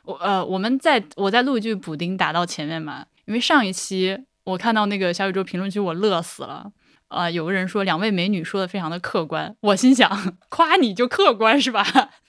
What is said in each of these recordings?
我再录一句补丁打到前面嘛，因为上一期我看到那个小宇宙评论区我乐死了。有个人说两位美女说的非常的客观，我心想夸你就客观是吧？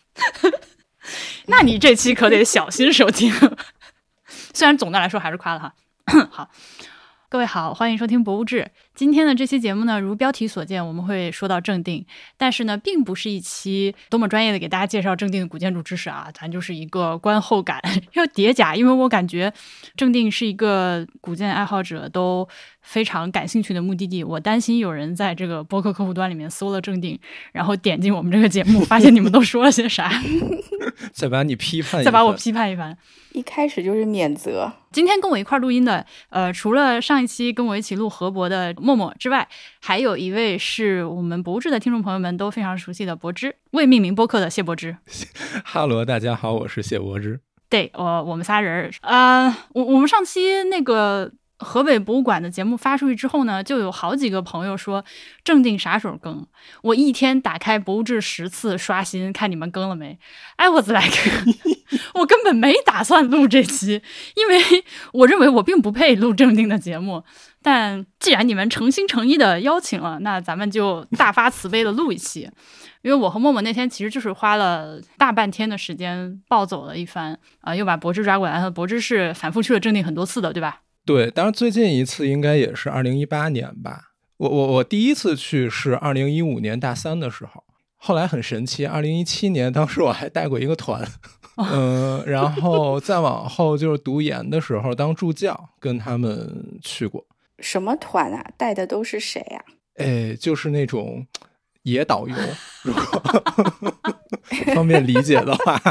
那你这期可得小心收听。虽然总的来说还是夸了哈。好，各位好，欢迎收听博物志。今天的这期节目呢，如标题所见，我们会说到正定，但是呢，并不是一期多么专业的给大家介绍正定的古建筑知识啊，咱就是一个观后感，要叠加，因为我感觉正定是一个古建爱好者都非常感兴趣的目的地。我担心有人在这个播客客户端里面搜了正定，然后点进我们这个节目，发现你们都说了些啥， 再把你批判一番， 再把我批判一番。 一开始就是免责。 今天跟我一块录音的，除了上一期跟我一起录河博的默默之外，还有一位是我们博物志的听众朋友们都非常熟悉的柏芝，未命名播客的谢柏芝。 哈喽，大家好，我是谢柏芝。 对，我们仨人，我们上期那个河北博物馆的节目发出去之后呢，就有好几个朋友说正定啥时候更，我一天打开博物志10次刷新看你们更了没。I was like 我根本没打算录这期，因为我认为我并不配录正定的节目，但既然你们诚心诚意的邀请了，那咱们就大发慈悲的录一期。因为我和默默那天其实就是花了大半天的时间暴走了一番，又把柏芝抓过来，柏芝是反复去了正定很多次的，对吧？ 对，当然最近一次应该也是2018年吧。我第一次去是2015年大3的时候，后来很神奇，2017年当时我还带过一个团，然后再往后就是读研的时候当助教，跟他们去过。 什么团啊？带的都是谁啊？ 就是那种野导游，如果方便理解的话。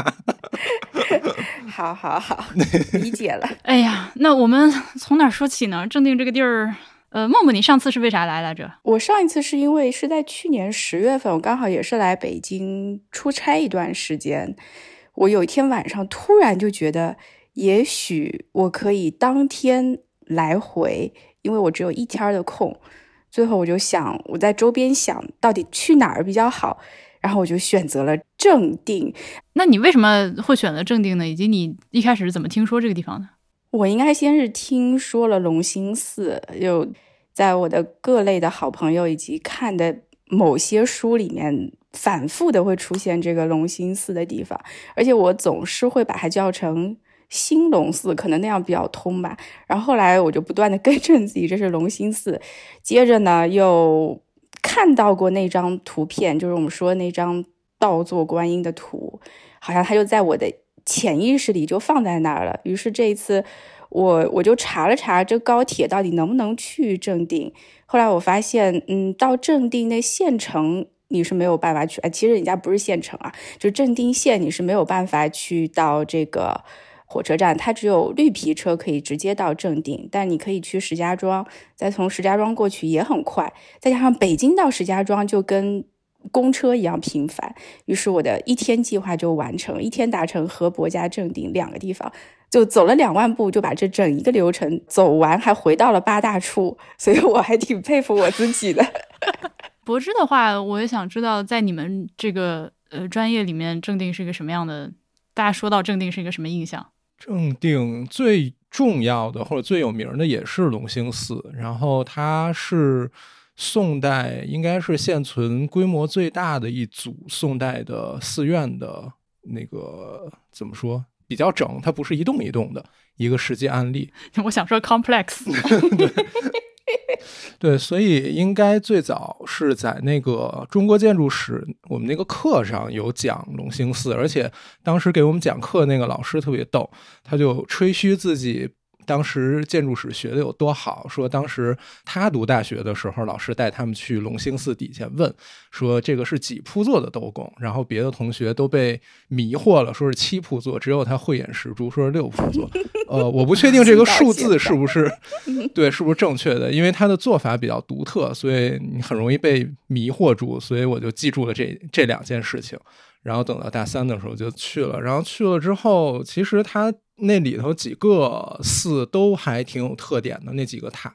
好，理解了。 哎呀，那我们从哪说起呢？正定这个地儿，默默，你上次是为啥来着？ 我上一次是因为是在去年10月份，我刚好也是来北京出差一段时间。我有一天晚上突然就觉得，也许我可以当天来回，因为我只有1天的空。最后我就想，我在周边想到底去哪儿比较好，然后我就选择了正定。 那你为什么会选择正定呢？以及你一开始是怎么听说这个地方的？ 我应该先是听说了隆兴寺，就在我的各类的好朋友以及看的某些书里面反复的会出现这个隆兴寺的地方，而且我总是会把它叫成兴隆寺，可能那样比较通吧。然后后来我就不断的更正自己这是隆兴寺，接着呢又看到过那张图片，就是我们说那张倒坐观音的图，好像它就在我的潜意识里就放在那儿了。于是这一次我就查了查这高铁到底能不能去正定。后来我发现到正定那县城你是没有办法去，其实人家不是县城啊，就正定县你是没有办法去到这个火车站，它只有绿皮车可以直接到正定，但你可以去石家庄，再从石家庄过去也很快，再加上北京到石家庄就跟公车一样频繁，于是我的1天计划就完成，1天达成河博加正定2个地方，就走了2万步就把这整一个流程走完，还回到了8大处，所以我还挺佩服我自己的。 柏芝的话，我也想知道在你们这个专业里面，正定是一个什么样的？大家说到正定是一个什么印象？ 正定最重要的或者最有名的也是隆兴寺，然后它是宋代应该是现存规模最大的一组宋代的寺院的那个怎么说比较整，它不是一栋一栋的一个实际案例。 我想说 complex 对，所以应该最早是在那个中国建筑史我们那个课上有讲隆兴寺，而且当时给我们讲课那个老师特别逗，他就吹嘘自己当时建筑史学的有多好，说当时他读大学的时候，老师带他们去隆兴寺底下问说这个是几铺座的斗拱，然后别的同学都被迷惑了，说是7铺座，只有他慧眼识珠，说是6铺座。我不确定这个数字是不是对，是不是正确的，因为他的做法比较独特，所以你很容易被迷惑住，所以我就记住了这2件事情。然后等到大3的时候就去了，然后去了之后，其实他那里头几个寺都还挺有特点的，那几个塔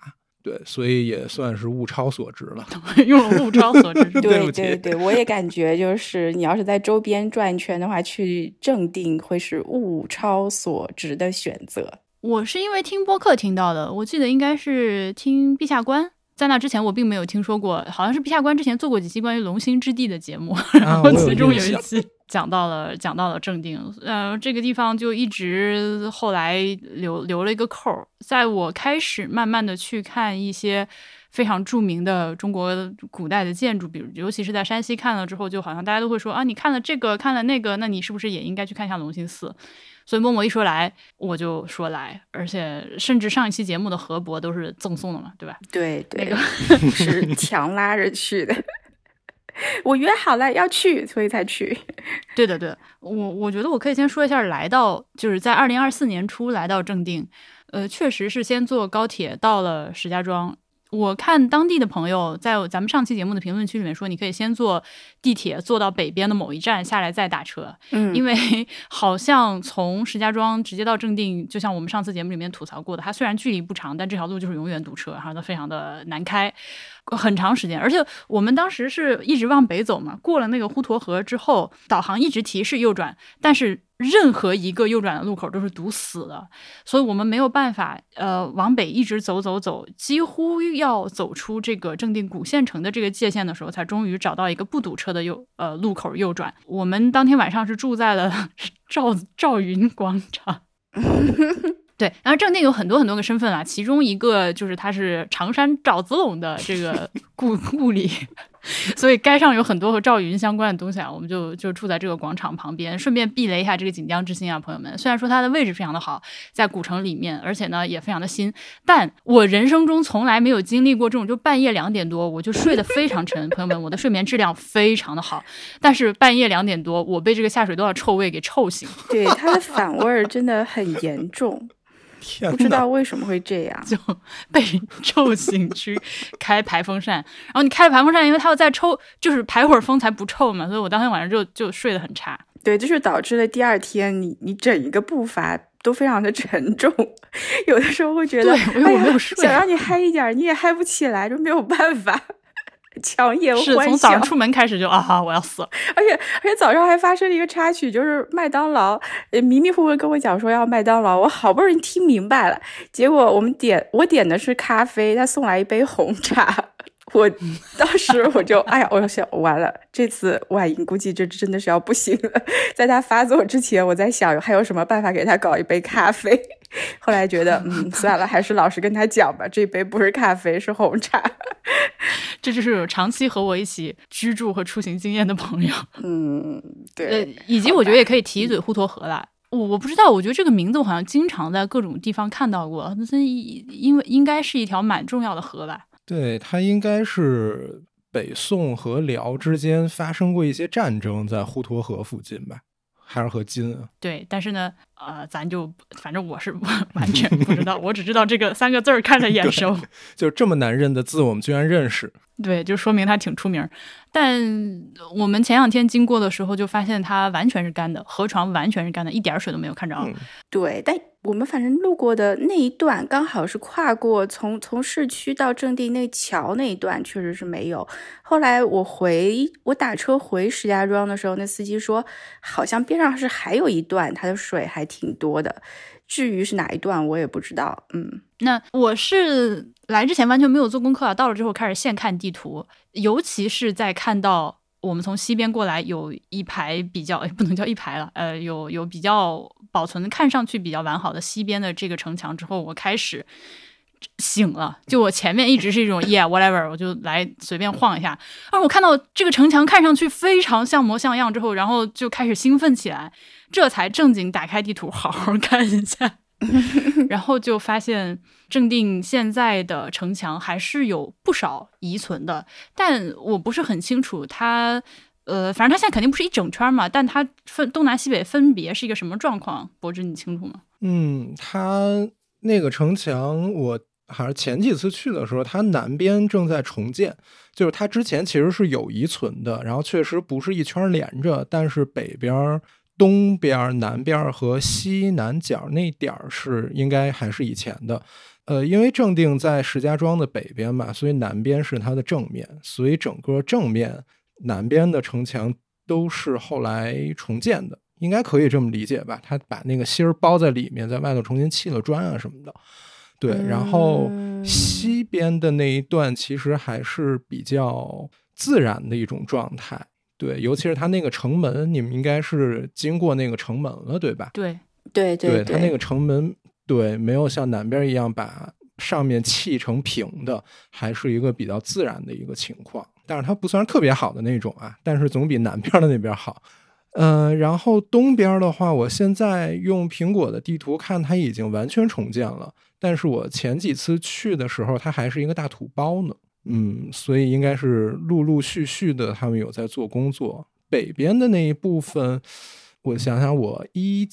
对，所以也算是物超所值了。 用了物超所值。 对对对，我也感觉就是你要是在周边转一圈的话，去正定会是物超所值的选择。 我是因为听播客听到的，我记得应该是听陛下观，在那之前我并没有听说过，好像是陛下观之前做过几期关于龙兴之地的节目，然后其中有一期讲到了正定，这个地方就一直后来留了一个扣。在我开始慢慢的去看一些非常著名的中国古代的建筑，比如尤其是在山西看了之后，就好像大家都会说啊，你看了这个看了那个，那你是不是也应该去看一下龙兴寺？所以默默一说来，我就说来，而且甚至上一期节目的河伯都是赠送的嘛，对吧？ 对对， 那个是强拉着去的。我约好了要去，所以才去。 对的，对，我觉得我可以先说一下，就是在2024年初来到正定，确实是先坐高铁到了石家庄。我看当地的朋友在咱们上期节目的评论区里面说，你可以先坐地铁坐到北边的某一站下来再打车，因为好像从石家庄直接到正定，就像我们上次节目里面吐槽过的，它虽然距离不长，但这条路就是永远堵车，然后它非常的难开，很长时间。而且我们当时是一直往北走嘛，过了那个滹沱河之后，导航一直提示右转，但是任何一个右转的路口都是堵死的，所以我们没有办法往北一直走，几乎要走出这个正定古县城的这个界限的时候，才终于找到一个不堵车的路口右转。我们当天晚上是住在了赵云广场。对，然后正定有很多个身份啊，其中一个就是他是常山赵子龙的这个故里，所以街上有很多和赵云相关的东西啊，我们就住在这个广场旁边，顺便避雷一下这个锦江之星啊，朋友们。虽然说它的位置非常的好，在古城里面，而且呢也非常的新，但我人生中从来没有经历过这种就半夜2点多我就睡得非常沉，朋友们，我的睡眠质量非常的好，但是半夜2点多我被这个下水道的臭味给臭醒。 对，它的反味真的很严重。不知道为什么会这样， 就被臭醒去开排风扇，然后你开了排风扇，因为它要再抽，就是排会儿风才不臭嘛，所以我当天晚上就睡得很差。 对，就是导致了第二天你整一个步伐都非常的沉重，有的时候会觉得， 对，我没有睡， 想让你嗨一点，你也嗨不起来，就没有办法。强颜欢笑， 是从早上出门开始就我要死了， 而且早上还发生了一个插曲，就是麦当劳迷迷糊糊跟我讲说要麦当劳，我好不容易听明白了，结果我点的是咖啡，他送来一杯红茶，我当时我就我想完了，这次外银估计这真的是要不行了。在他发作之前，我在想还有什么办法给他搞一杯咖啡，后来觉得算了，还是老实跟他讲吧，这杯不是咖啡，是红茶。 这就是有长期和我一起居住和出行经验的朋友。 对， 以及我觉得也可以提一嘴滹沱河啦。我不知道，我觉得这个名字我好像经常在各种地方看到过，因为应该是一条蛮重要的河吧。 对，它应该是北宋和辽之间发生过一些战争，在滹沱河附近吧，还是和金啊？ 对，但是呢，咱就反正我是完全不知道，我只知道这个3个字看着眼熟， 就这么难认的字，我们居然认识。 对，就说明它挺出名。但我们前2天经过的时候，就发现它完全是干的，河床完全是干的，一点水都没有看着。 对，但我们反正路过的那一段刚好是跨过从市区到正定那桥那一段，确实是没有。后来我打车回石家庄的时候，那司机说好像边上是还有一段它的水还挺多的，至于是哪一段我也不知道。 那我是来之前完全没有做功课啊，到了之后开始现看地图，尤其是在看到我们从西边过来有一排比较不能叫一排了，有比较保存看上去比较完好的西边的这个城墙之后，我开始醒了。就我前面一直是一种whatever， 我就来随便晃一下，而我看到这个城墙看上去非常像模像样之后，然后就开始兴奋起来，这才正经打开地图好好看一下。然后就发现正定现在的城墙还是有不少遗存的，但我不是很清楚它反正它现在肯定不是一整圈嘛，但它东南西北分别是一个什么状况，柏芝你清楚吗？ 它那个城墙我还是前几次去的时候，它南边正在重建，就是它之前其实是有遗存的，然后确实不是一圈连着，但是北边东边南边和西南角那点是应该还是以前的， 因为正定在石家庄的北边嘛，所以南边是它的正面，所以整个正面南边的城墙都是后来重建的，应该可以这么理解吧？他把那个芯儿包在里面，在外头重新砌了砖啊什么的。对，然后西边的那一段其实还是比较自然的一种状态。对，尤其是它那个城门，你们应该是经过那个城门了，对吧？ 对， 它那个城门，对，没有像南边一样把上面砌成平的，还是一个比较自然的一个情况。但是它不算是特别好的那种啊，但是总比南边的那边好。然后东边的话，我现在用苹果的地图看，它已经完全重建了。但是我前几次去的时候，它还是一个大土包呢。所以应该是陆陆续续的，他们有在做工作。北边的那一部分，我想想，我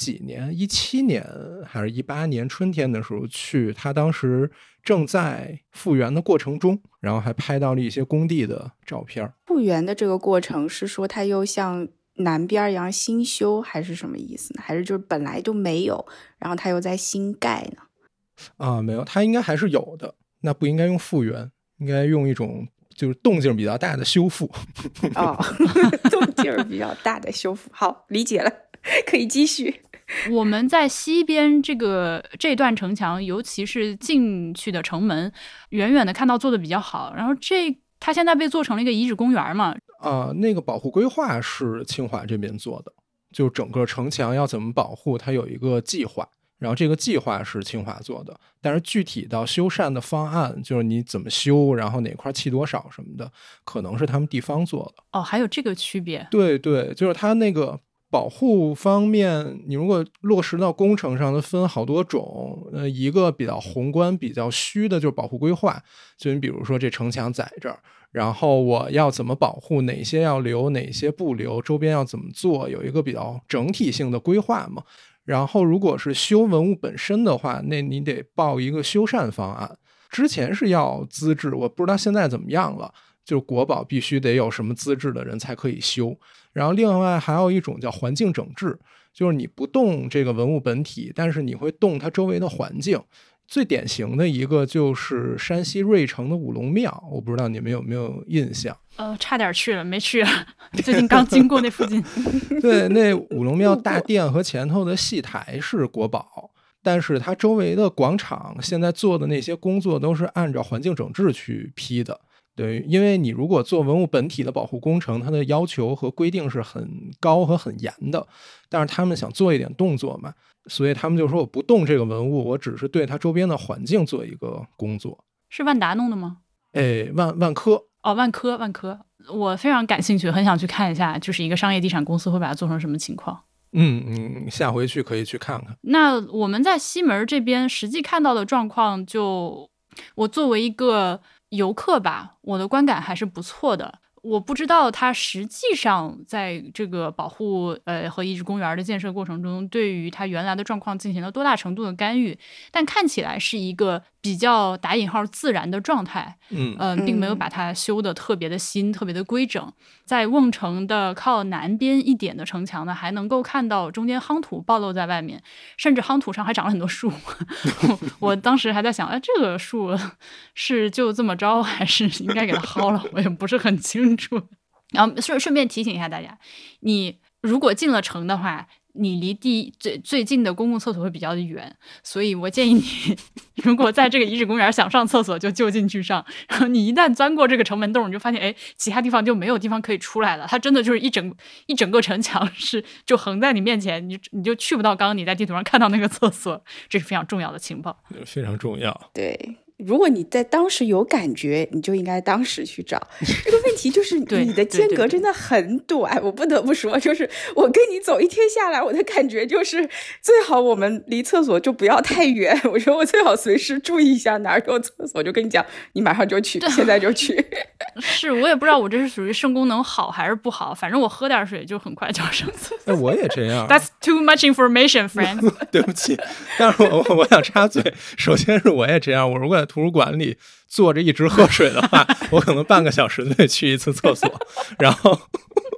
17年还是18年春天的时候去，他当时正在复原的过程中，然后还拍到了一些工地的照片。 复原的这个过程是说它又像南边一样新修，还是什么意思呢？还是就是本来就没有，然后它又在新盖呢？ 没有，它应该还是有的，那不应该用复原，应该用一种就是动静比较大的修复。 动静比较大的修复，好，理解了，可以继续。 我们在西边这段城墙，尤其是进去的城门，远远的看到做的比较好。然后它现在被做成了一个遗址公园嘛。 那个保护规划是清华这边做的，就整个城墙要怎么保护，它有一个计划。然后这个计划是清华做的，但是具体到修缮的方案，就是你怎么修，然后哪块砌多少什么的，可能是他们地方做的。 还有这个区别。 对，就是它那个保护方面，你如果落实到工程上，它分好多种。一个比较宏观、比较虚的就是保护规划，就你比如说这城墙在这儿，然后我要怎么保护，哪些要留，哪些不留，周边要怎么做，有一个比较整体性的规划嘛。然后如果是修文物本身的话，那你得报一个修缮方案。之前是要资质，我不知道现在怎么样了，就是国保必须得有什么资质的人才可以修。然后另外还有一种叫环境整治，就是你不动这个文物本体，但是你会动它周围的环境。最典型的一个就是山西芮城的五龙庙，我不知道你们有没有印象？ 差点去了，没去，最近刚经过那附近。 对，那五龙庙大殿和前头的戏台是国宝，但是它周围的广场现在做的那些工作都是按照环境整治去批的。对，因为你如果做文物本体的保护工程，它的要求和规定是很高和很严的，但是他们想做一点动作嘛，所以他们就说我不动这个文物，我只是对它周边的环境做一个工作。 是万达弄的吗？ 万科。 万科，我非常感兴趣，很想去看一下，就是一个商业地产公司会把它做成什么情况。 下回去可以去看看。 那我们在西门这边实际看到的状况，就我作为一个游客吧，我的观感还是不错的。我不知道它实际上在这个保护和遗址公园的建设过程中，对于它原来的状况进行了多大程度的干预，但看起来是一个比较打引号自然的状态。并没有把它修得特别的新，特别的规整。在瓮城的靠南边一点的城墙呢，还能够看到中间夯土暴露在外面，甚至夯土上还长了很多树。我当时还在想，这个树是就这么着，还是应该给它薅了？我也不是很清楚。然后顺便提醒一下大家，你如果进了城的话，你离最近的公共厕所会比较的远，所以我建议你，如果在这个遗址公园想上厕所就近去上，然后你一旦钻过这个城门洞，你就发现其他地方就没有地方可以出来了，它真的就是一整个城墙就横在你面前，你就去不到刚刚你在地图上看到那个厕所，这是非常重要的情报， 非常重要。 对，如果你在当时有感觉，你就应该当时去找。这个问题就是你的间隔真的很短，我不得不说，就是我跟你走一天下来，我的感觉就是最好我们离厕所就不要太远。我说我最好随时注意一下哪儿有厕所，就跟你讲，你马上就去，现在就去。 是我也不知道我这是属于肾功能好还是不好，反正我喝点水就很快就要上厕所。 我也这样。 That's too much information, friends. 对不起，但是我想插嘴，首先是我也这样，我如果在图书馆里坐着一直喝水的话，我可能半个小时就得去一次厕所，然后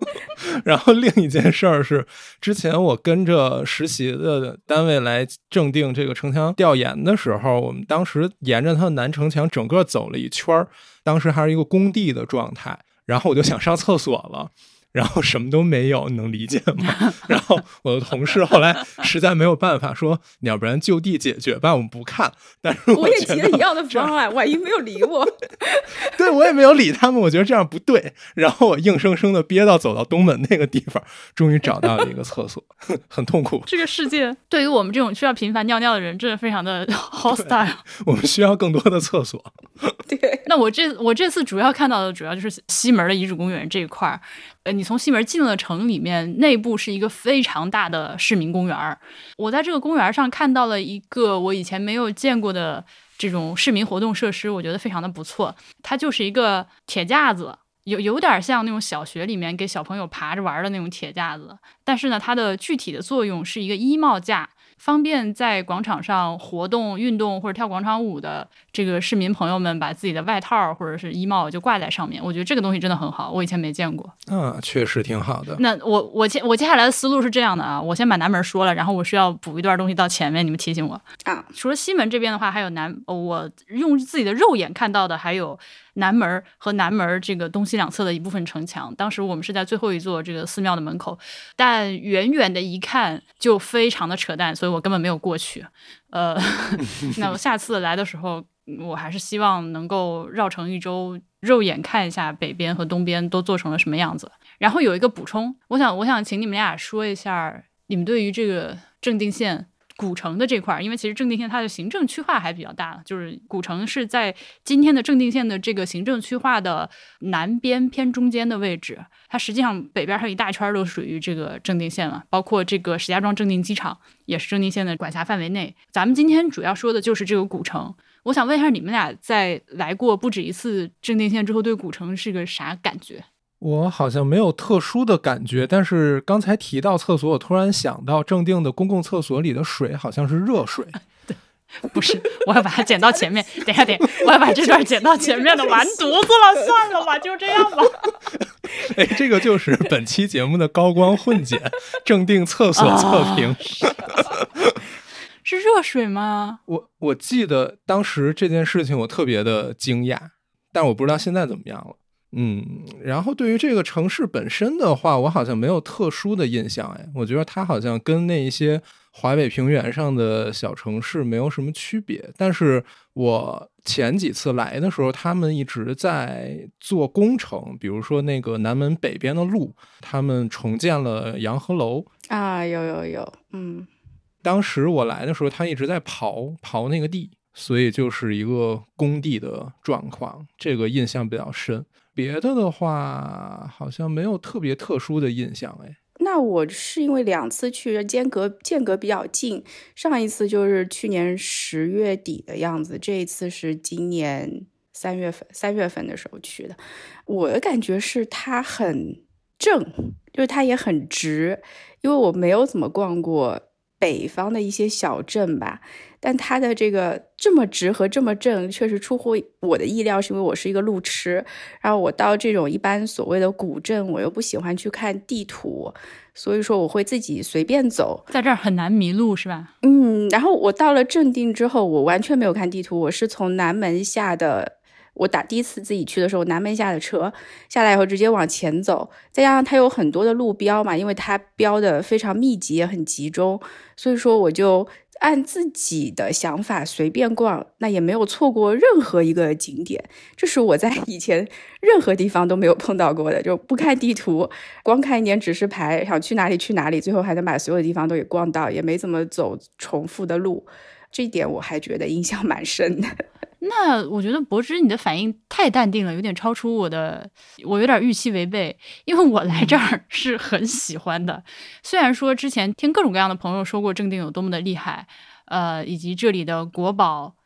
然后另一件事儿是，之前我跟着实习的单位来正定这个城墙调研的时候，我们当时沿着它的南城墙整个走了一圈，当时还是一个工地的状态，然后我就想上厕所了。然后什么都没有，你能理解吗？然后我的同事后来实在没有办法说，你要不然就地解决吧，我们不看。但是我也提了一样的方案，婉莹没有理我。 对，我也没有理他们，我觉得这样不对。然后我硬生生的憋到走到东门那个地方，终于找到了一个厕所，很痛苦。 这个世界对于我们这种需要频繁尿尿的人，真的非常的 hostile。 我们需要更多的厕所。 对， 那我这次主要看到的主要就是西门的遗址公园这一块儿。你从西门进了城里面，内部是一个非常大的市民公园。我在这个公园上看到了一个我以前没有见过的这种市民活动设施，我觉得非常的不错。它就是一个铁架子，有点像那种小学里面给小朋友爬着玩的那种铁架子，但是呢，它的具体的作用是一个衣帽架，方便在广场上活动、运动或者跳广场舞的这个市民朋友们把自己的外套或者是衣帽就挂在上面。我觉得这个东西真的很好，我以前没见过。 确实挺好的。 那我接下来的思路是这样的啊，我先把南门说了，然后我需要补一段东西到前面，你们提醒我啊。 除了西门这边的话，还有我用自己的肉眼看到的还有南门和南门这个东西两侧的一部分城墙。当时我们是在最后一座这个寺庙的门口，但远远的一看就非常的扯淡，所以我根本没有过去。那我下次来的时候，我还是希望能够绕城一周，肉眼看一下北边和东边都做成了什么样子。然后有一个补充，我想请你们俩说一下你们对于这个正定县古城的这块，因为其实正定县它的行政区划还比较大，就是古城是在今天的正定县的这个行政区划的南边偏中间的位置，它实际上北边还有一大圈都属于这个正定县了，包括这个石家庄正定机场也是正定县的管辖范围内。咱们今天主要说的就是这个古城，我想问一下你们俩在来过不止一次正定县之后，对古城是个啥感觉？ 我好像没有特殊的感觉，但是刚才提到厕所，我突然想到正定的公共厕所里的水好像是热水。 对，不是，我要把它剪到前面。等一下，我要把这段剪到前面的，完犊子了，算了吧，就这样吧。 哎，这个就是本期节目的高光混剪，正定厕所测评。 是热水吗？ 我记得当时这件事情我特别的惊讶，但我不知道现在怎么样了。然后对于这个城市本身的话，我好像没有特殊的印象。我觉得它好像跟那一些华北平原上的小城市没有什么区别。但是我前几次来的时候，他们一直在做工程，比如说那个南门北边的路，他们重建了洋河楼啊，有， 当时我来的时候，他一直在刨那个地，所以就是一个工地的状况，这个印象比较深。别的话好像没有特别特殊的印象。 那我是因为2次去间隔比较近，上一次就是去年10月底的样子，这一次是今年3月份的时候去的。我的感觉是它很正，就是它也很直，因为我没有怎么逛过北方的一些小镇吧，但它的这个这么直和这么正确实出乎我的意料，是因为我是一个路痴，然后我到这种一般所谓的古镇，我又不喜欢去看地图，所以说我会自己随便走， 在这儿很难迷路是吧？ 然后我到了正定之后，我完全没有看地图，我是从南门下的，我第一次自己去的时候，南门下的车，下来以后直接往前走，再加上它有很多的路标嘛，因为它标的非常密集也很集中，所以说我就按自己的想法随便逛，那也没有错过任何一个景点，这是我在以前任何地方都没有碰到过的，就不看地图，光看一点指示牌，想去哪里去哪里，最后还能把所有的地方都给逛到，也没怎么走重复的路，这一点我还觉得印象蛮深的。 那我觉得柏芝你的反应太淡定了，有点超出我有点预期违背，因为我来这儿是很喜欢的。虽然说之前听各种各样的朋友说过正定有多么的厉害，以及这里的国宝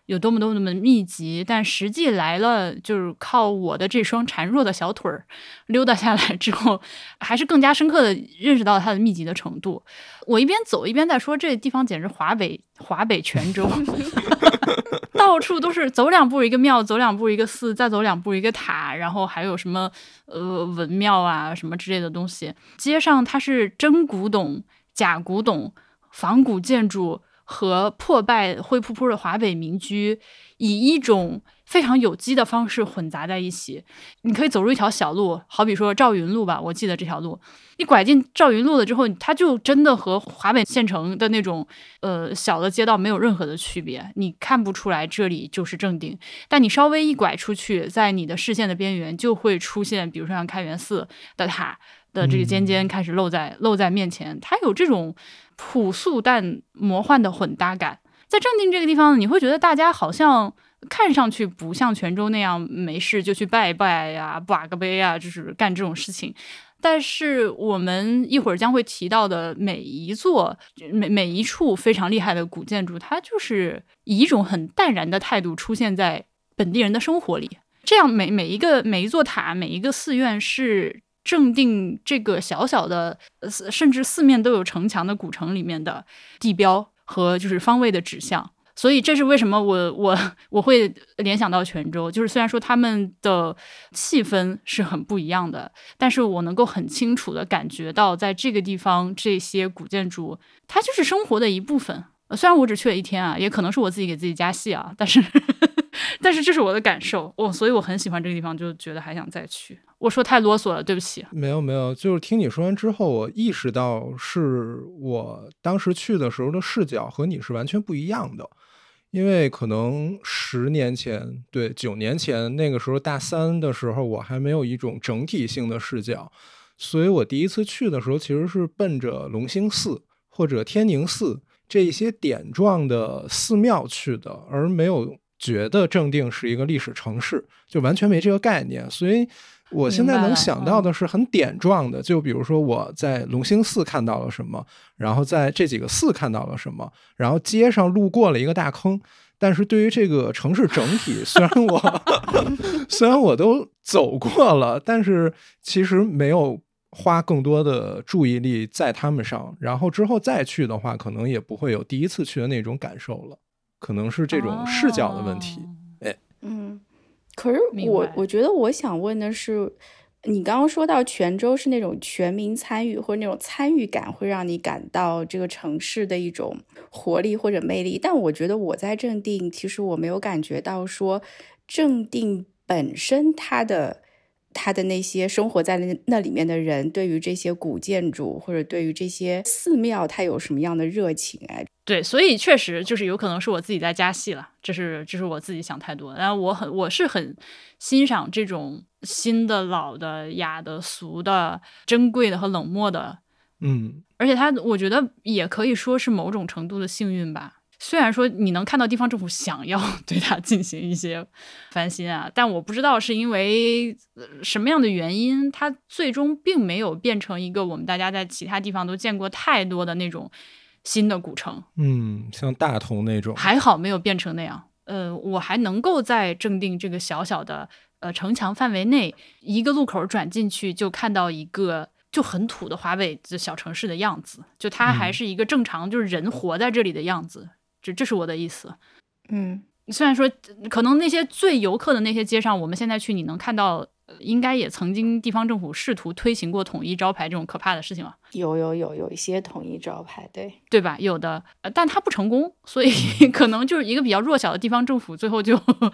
有多么多么密集，但实际来了就是靠我的这双孱弱的小腿儿溜达下来之后，还是更加深刻的认识到它的密集的程度。我一边走一边在说，这地方简直华北泉州到处都是，走两步一个庙，走两步一个寺，再走两步一个塔，然后还有什么文庙啊什么之类的东西。街上它是真古董、假古董、仿古建筑和破败灰扑扑的华北民居，以一种非常有机的方式混杂在一起。你可以走入一条小路，好比说赵云路吧，我记得这条路，你拐进赵云路了之后，它就真的和华北县城的那种小的街道没有任何的区别，你看不出来这里就是正定。但你稍微一拐出去，在你的视线的边缘就会出现，比如说像开元寺的塔的这个尖尖开始露在面前，它有这种朴素但魔幻的混搭感。在正定这个地方，你会觉得大家好像看上去不像泉州那样没事就去拜一拜呀、把个杯啊，就是干这种事情。但是我们一会儿将会提到的每一处非常厉害的古建筑，它就是以一种很淡然的态度出现在本地人的生活里。这样每一座塔、每一个寺院是正定这个小小的甚至四面都有城墙的古城里面的地标和就是方位的指向。所以这是为什么我会联想到泉州，就是虽然说他们的气氛是很不一样的，但是我能够很清楚的感觉到在这个地方这些古建筑它就是生活的一部分。虽然我只去了1天啊，也可能是我自己给自己加戏啊，但是这是我的感受所以我很喜欢这个地方，就觉得还想再去。我说太啰嗦了，对不起。 没有，就是听你说完之后，我意识到是我当时去的时候的视角和你是完全不一样的。因为可能10年前，对，9年前那个时候大3的时候，我还没有一种整体性的视角，所以我第一次去的时候其实是奔着隆兴寺或者天宁寺这一些点状的寺庙去的，而没有觉得正定是一个历史城市，就完全没这个概念。所以我现在能想到的是很点状的，就比如说我在隆兴寺看到了什么，然后在这几个寺看到了什么，然后街上路过了一个大坑。但是对于这个城市整体，虽然我都走过了，但是其实没有花更多的注意力在他们上，然后之后再去的话，可能也不会有第一次去的那种感受了，可能是这种视角的问题。 可是我觉得我想问的是，你刚刚说到泉州是那种全民参与或者那种参与感会让你感到这个城市的一种活力或者魅力，但我觉得我在正定其实我没有感觉到说正定本身它的那些生活在那里面的人对于这些古建筑或者对于这些寺庙它有什么样的热情。 对，所以确实就是有可能是我自己在加戏了，这是我自己想太多。然后我是很欣赏这种新的、老的、雅的、俗的、珍贵的和冷漠的，而且我觉得也可以说是某种程度的幸运吧。虽然说你能看到地方政府想要对它进行一些翻新啊，但我不知道是因为什么样的原因，它最终并没有变成一个我们大家在其他地方都见过太多的那种新的古城。 像大同那种， 还好没有变成那样。我还能够在正定这个小小的城墙范围内，一个路口转进去就看到一个就很土的华北的小城市的样子，就它还是一个正常就是人活在这里的样子。这是我的意思。虽然说可能那些最游客的那些街上，我们现在去你能看到应该也曾经地方政府试图推行过统一招牌这种可怕的事情了。 有一些统一招牌， 对吧？有的，但它不成功，所以可能就是一个比较弱小的地方政府，最后就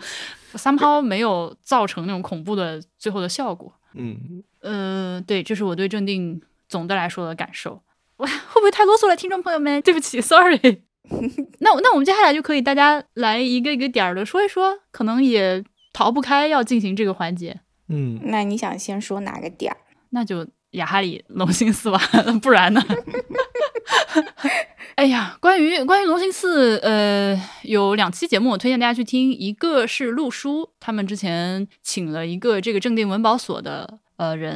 somehow没有造成那种恐怖的最后的效果。对，这是我对正定总的来说的感受。哇，会不会太啰嗦了，听众朋友们？对不起 ，sorry。那我们接下来就可以大家来一个一个点的说一说，可能也逃不开要进行这个环节。 那你想先说哪个点？ 那就雅哈里隆兴寺吧，不然呢？哎呀，关于隆兴寺，有2期节目我推荐大家去听，一个是陆叔，他们之前请了一个这个正定文保所的人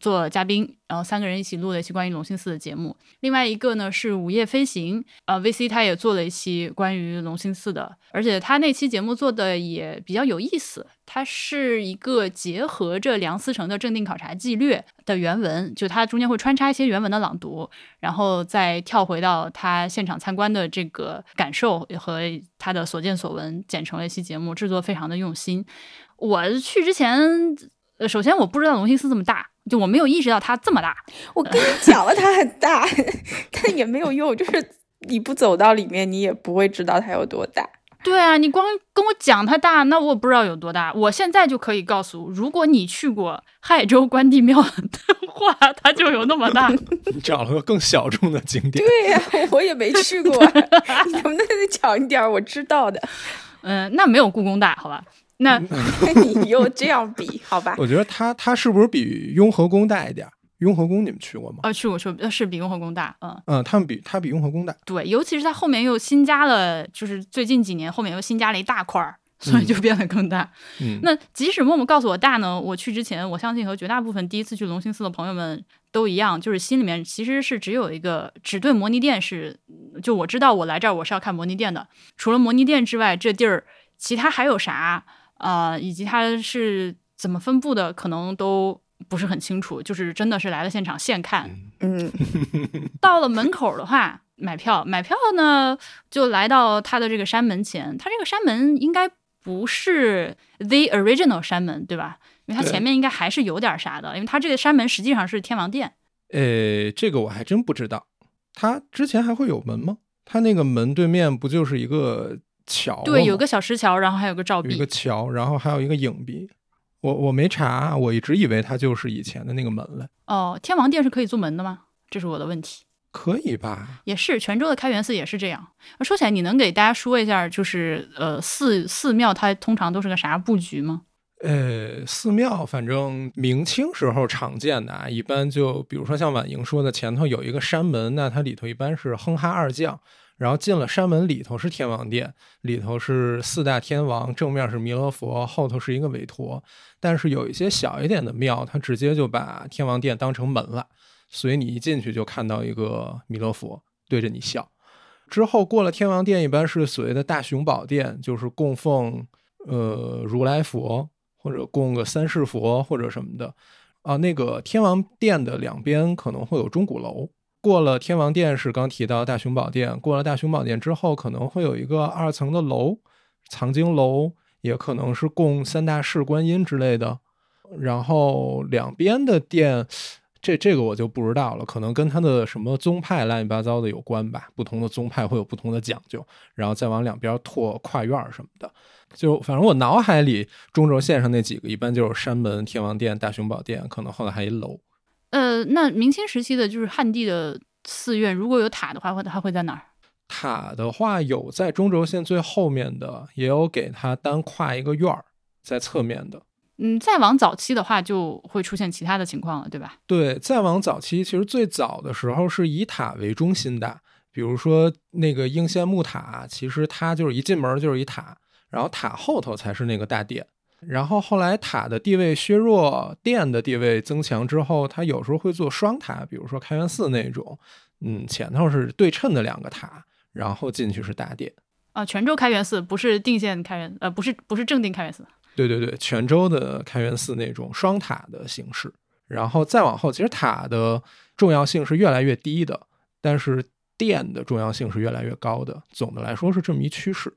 做嘉宾，然后3个人一起录了一期关于龙兴寺的节目。另外一个呢是午夜飞行，VC 他也做了一期关于龙兴寺的，而且他那期节目做的也比较有意思，它是一个结合着梁思成的正定考察纪略的原文，就他中间会穿插一些原文的朗读，然后再跳回到他现场参观的这个感受和他的所见所闻，剪成了一期节目，制作非常的用心。我去之前首先我不知道龙兴寺这么大，就我没有意识到它这么大。 我跟你讲了它很大但也没有用，就是你不走到里面你也不会知道它有多大。 对啊，你光跟我讲它大，那我不知道有多大。我现在就可以告诉，如果你去过亥州关帝庙的话，它就有那么大。 你找了个更小众的景点。 对呀、我也没去过你能不能讲一点我知道的？ 那没有故宫大，好吧？那你又这样比，好吧？ 我觉得它是不是比雍和宫大一点？雍和宫你们去过吗？ 去过，是比雍和宫大， 它比雍和宫大。 对，尤其是它后面又新加了，就是最近几年后面又新加了一大块，所以就变得更大。那即使默默告诉我大呢，我去之前，我相信和绝大部分第一次去龙兴寺的朋友们都一样，就是心里面其实是只有一个，只对摩尼殿是，就我知道我来这儿我是要看摩尼殿的，除了摩尼殿之外，这地儿其他还有啥以及它是怎么分布的，可能都不是很清楚，就是真的是来了现场现看。到了门口的话，买票呢，就来到它的这个山门前。它这个山门应该不是 the original 山门，对吧？因为它前面应该还是有点啥的，因为它这个山门实际上是天王殿。 这个我还真不知道。它之前还会有门吗？它那个门对面不就是一个桥？ 对，有个小石桥，然后还有个照壁， 有一个桥，然后还有一个影壁。我没查，我一直以为它就是以前的那个门了。 天王殿是可以做门的吗？这是我的问题。 可以吧？ 也是，泉州的开元寺也是这样。说起来，你能给大家说一下，就是寺庙它通常都是个啥布局吗？ 寺庙反正明清时候常见的一般就比如说像婉莹说的，前头有一个山门，那它里头一般是哼哈二将，然后进了山门里头是天王殿，里头是4大天王，正面是弥勒佛，后头是一个韦陀。但是有一些小一点的庙，它直接就把天王殿当成门了，所以你一进去就看到一个弥勒佛对着你笑。之后过了天王殿，一般是所谓的大雄宝殿，就是供奉如来佛，或者供个三世佛或者什么的那个天王殿的两边可能会有钟鼓楼。过了天王殿是刚提到大雄宝殿，过了大雄宝殿之后可能会有一个2层的楼，藏经楼，也可能是供3大士观音之类的。然后两边的殿这个我就不知道了，可能跟他的什么宗派乱七八糟的有关吧，不同的宗派会有不同的讲究，然后再往两边拓跨院什么的。就反正我脑海里中轴线上那几个一般就是山门、天王殿、大雄宝殿，可能后来还一楼。 那明清时期的就是汉地的寺院，如果有塔的话，它会在哪儿？ 塔的话有在中轴线最后面的，也有给它单跨一个院儿在侧面的。 再往早期的话就会出现其他的情况了，对吧？ 对，再往早期其实最早的时候是以塔为中心的，比如说那个应县木塔，其实它就是一进门就是一塔，然后塔后头才是那个大殿。然后后来塔的地位削弱，殿的地位增强之后，它有时候会做双塔，比如说开元寺那种，前头是对称的2个塔，然后进去是大殿。 泉州开元寺不是定县开元，不是正定开元寺。 对对对，泉州的开元寺那种双塔的形式。然后再往后，其实塔的重要性是越来越低的，但是殿的重要性是越来越高的。总的来说是这么一趋势。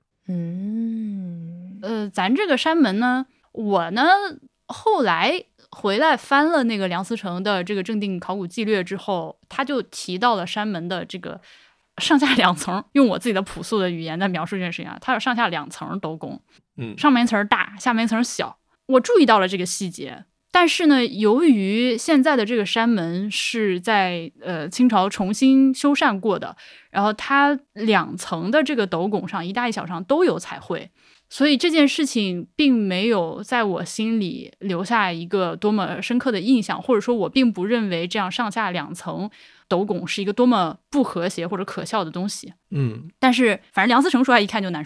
咱这个山门呢，我呢后来回来翻了那个梁思成的这个正定考古纪略之后，他就提到了山门的这个上下2层，用我自己的朴素的语言在描述这件事情它有上下2层斗拱，上面一层大，下面一层小。我注意到了这个细节，但是呢，由于现在的这个山门是在清朝重新修缮过的，然后它2层的这个斗拱上一大一小上都有彩绘，所以这件事情并没有在我心里留下一个多么深刻的印象，或者说我并不认为这样上下2层斗拱是一个多么不和谐或者可笑的东西。但是反正梁思成说他一看就难受。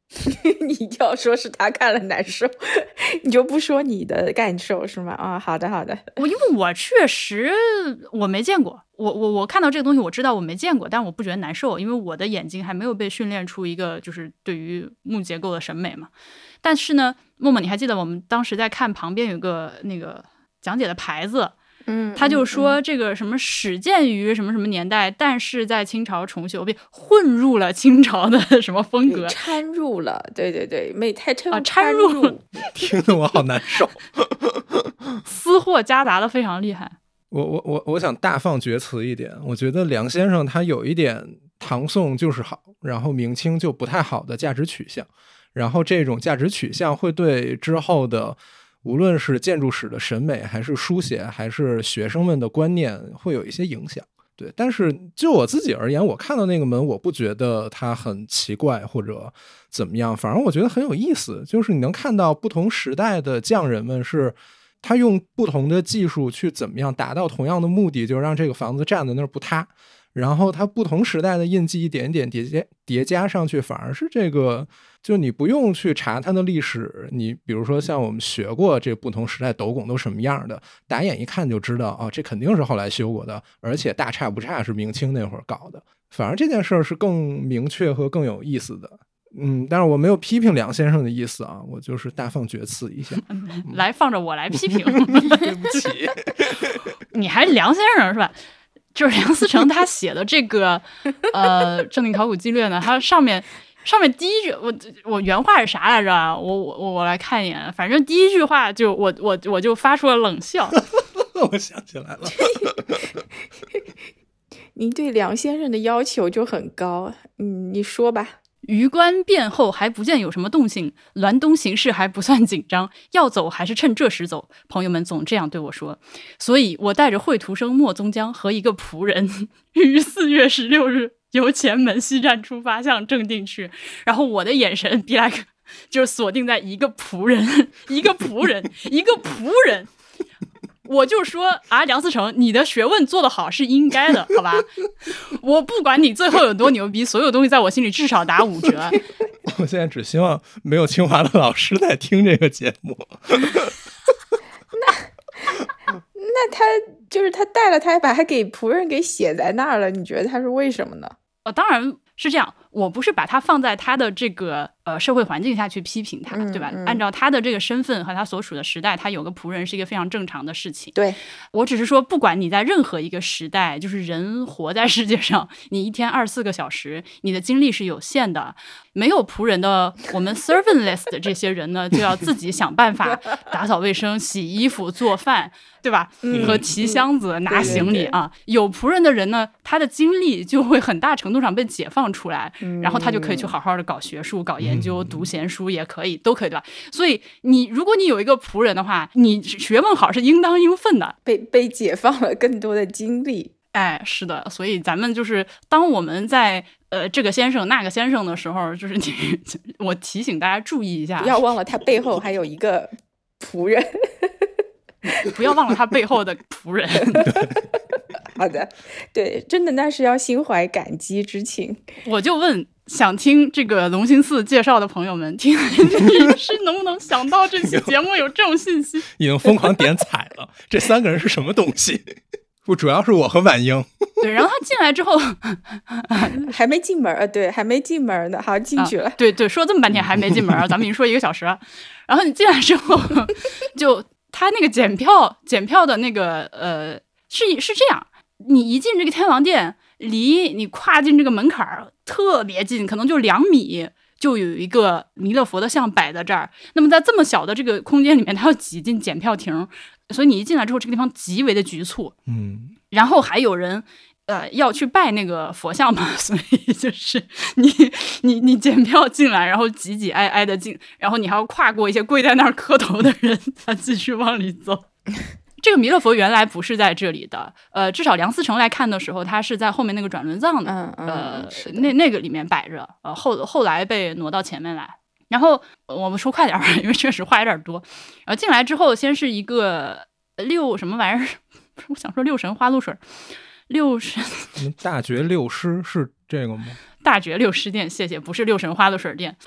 你要说是他看了难受，你就不说你的感受是吗？啊，好的好的。 因为我确实我没见过，我看到这个东西我知道我没见过，但我不觉得难受，因为我的眼睛还没有被训练出一个就是对于木结构的审美嘛。但是呢，默默你还记得我们当时在看旁边有个那个讲解的牌子，他就说这个什么始建于什么什么年代，但是在清朝重修，混入了清朝的什么风格， 掺入了，对对对，没太掺入， 听得我好难受， 私货夹杂的非常厉害。 我想大放厥词一点，我觉得梁先生他有一点唐宋就是好，然后明清就不太好的价值取向，然后这种价值取向会对之后的无论是建筑史的审美还是书写还是学生们的观念会有一些影响。对，但是就我自己而言，我看到那个门我不觉得它很奇怪或者怎么样，反而我觉得很有意思，就是你能看到不同时代的匠人们是他用不同的技术去怎么样达到同样的目的，就是让这个房子站在那儿不塌，然后它不同时代的印记一点点叠加上去，反而是这个就你不用去查它的历史，你比如说像我们学过这不同时代斗拱都什么样的，打眼一看就知道哦，这肯定是后来修过的，而且大差不差是明清那会儿搞的，反而这件事儿是更明确和更有意思的。但是我没有批评梁先生的意思啊，我就是大放厥词一下。 来放着我来批评。 对不起。 你还是梁先生是吧？就是梁思成他写的这个正定考古纪略呢，它上面第一句我原话是啥来着？我来看一眼，反正第一句话就我就发出了冷笑。 我想起来了。 您对梁先生的要求就很高，你说吧。 余观变后还不见有什么动静，栾东形势还不算紧张，要走还是趁这时走。朋友们总这样对我说，所以我带着绘图生莫宗江和一个仆人于4月16日由前门西站出发，向正定去。然后我的眼神be like就是锁定在一个仆人，一个仆人，一个仆人。我就说啊，梁思成，你的学问做得好是应该的，好吧？我不管你最后有多牛逼，所有东西在我心里至少打5折。 我现在只希望没有清华的老师在听这个节目。 那他就是他带了，他还把他给仆人给写在那儿了，你觉得他是为什么呢？ 当然是这样，我不是把他放在他的这个社会环境下去批评他，对吧？按照他的这个身份和他所处的时代，他有个仆人是一个非常正常的事情。 对， 我只是说，不管你在任何一个时代，就是人活在世界上，你一天24个小时，你的精力是有限的。没有仆人的我们 servantless 的这些人呢，就要自己想办法打扫卫生、洗衣服、做饭，对吧？和提箱子、拿行李啊。有仆人的人呢，他的精力就会很大程度上被解放出来，然后他就可以去好好的搞学术、搞研究、读闲书也可以，都可以，对吧？所以如果你有一个仆人的话，你学问好是应当应分的， 被解放了更多的精力。 哎，是的，所以咱们就是当我们在这个先生那个先生的时候，就是我提醒大家注意一下， 不要忘了他背后还有一个仆人。 不要忘了他背后的仆人。 好的，对，真的那是要心怀感激之情。 我就问想听这个隆兴寺介绍的朋友们，听你是能不能想到这期节目有这种信息？ 已经疯狂点彩了，这3个人是什么东西？不，主要是我和婉英。 对，然后他进来之后还没进门对，还没进门呢，好进去了。 对，说这么半天还没进门，咱们已经说1个小时了。然后你进来之后，就他那个检票的那个是这样，你一进这个天王殿，离你跨进这个门槛特别近，可能就2米。就有一个弥勒佛的像摆在这儿，那么在这么小的这个空间里面，他要挤进检票亭，所以你一进来之后，这个地方极为的局促。然后还有人要去拜那个佛像嘛，所以就是你检票进来，然后挤挤挨挨的进，然后你还要跨过一些跪在那儿磕头的人，才继续往里走。这个弥勒佛原来不是在这里的，至少梁思成来看的时候，他是在后面那个转轮藏的，那个里面摆着，后来被挪到前面来。然后我们说快点，因为确实话有点多。进来之后，先是一个什么玩意儿？我想说6神花露水，大觉六师是这个吗？ 大觉六师殿，谢谢，不是6神花露水殿。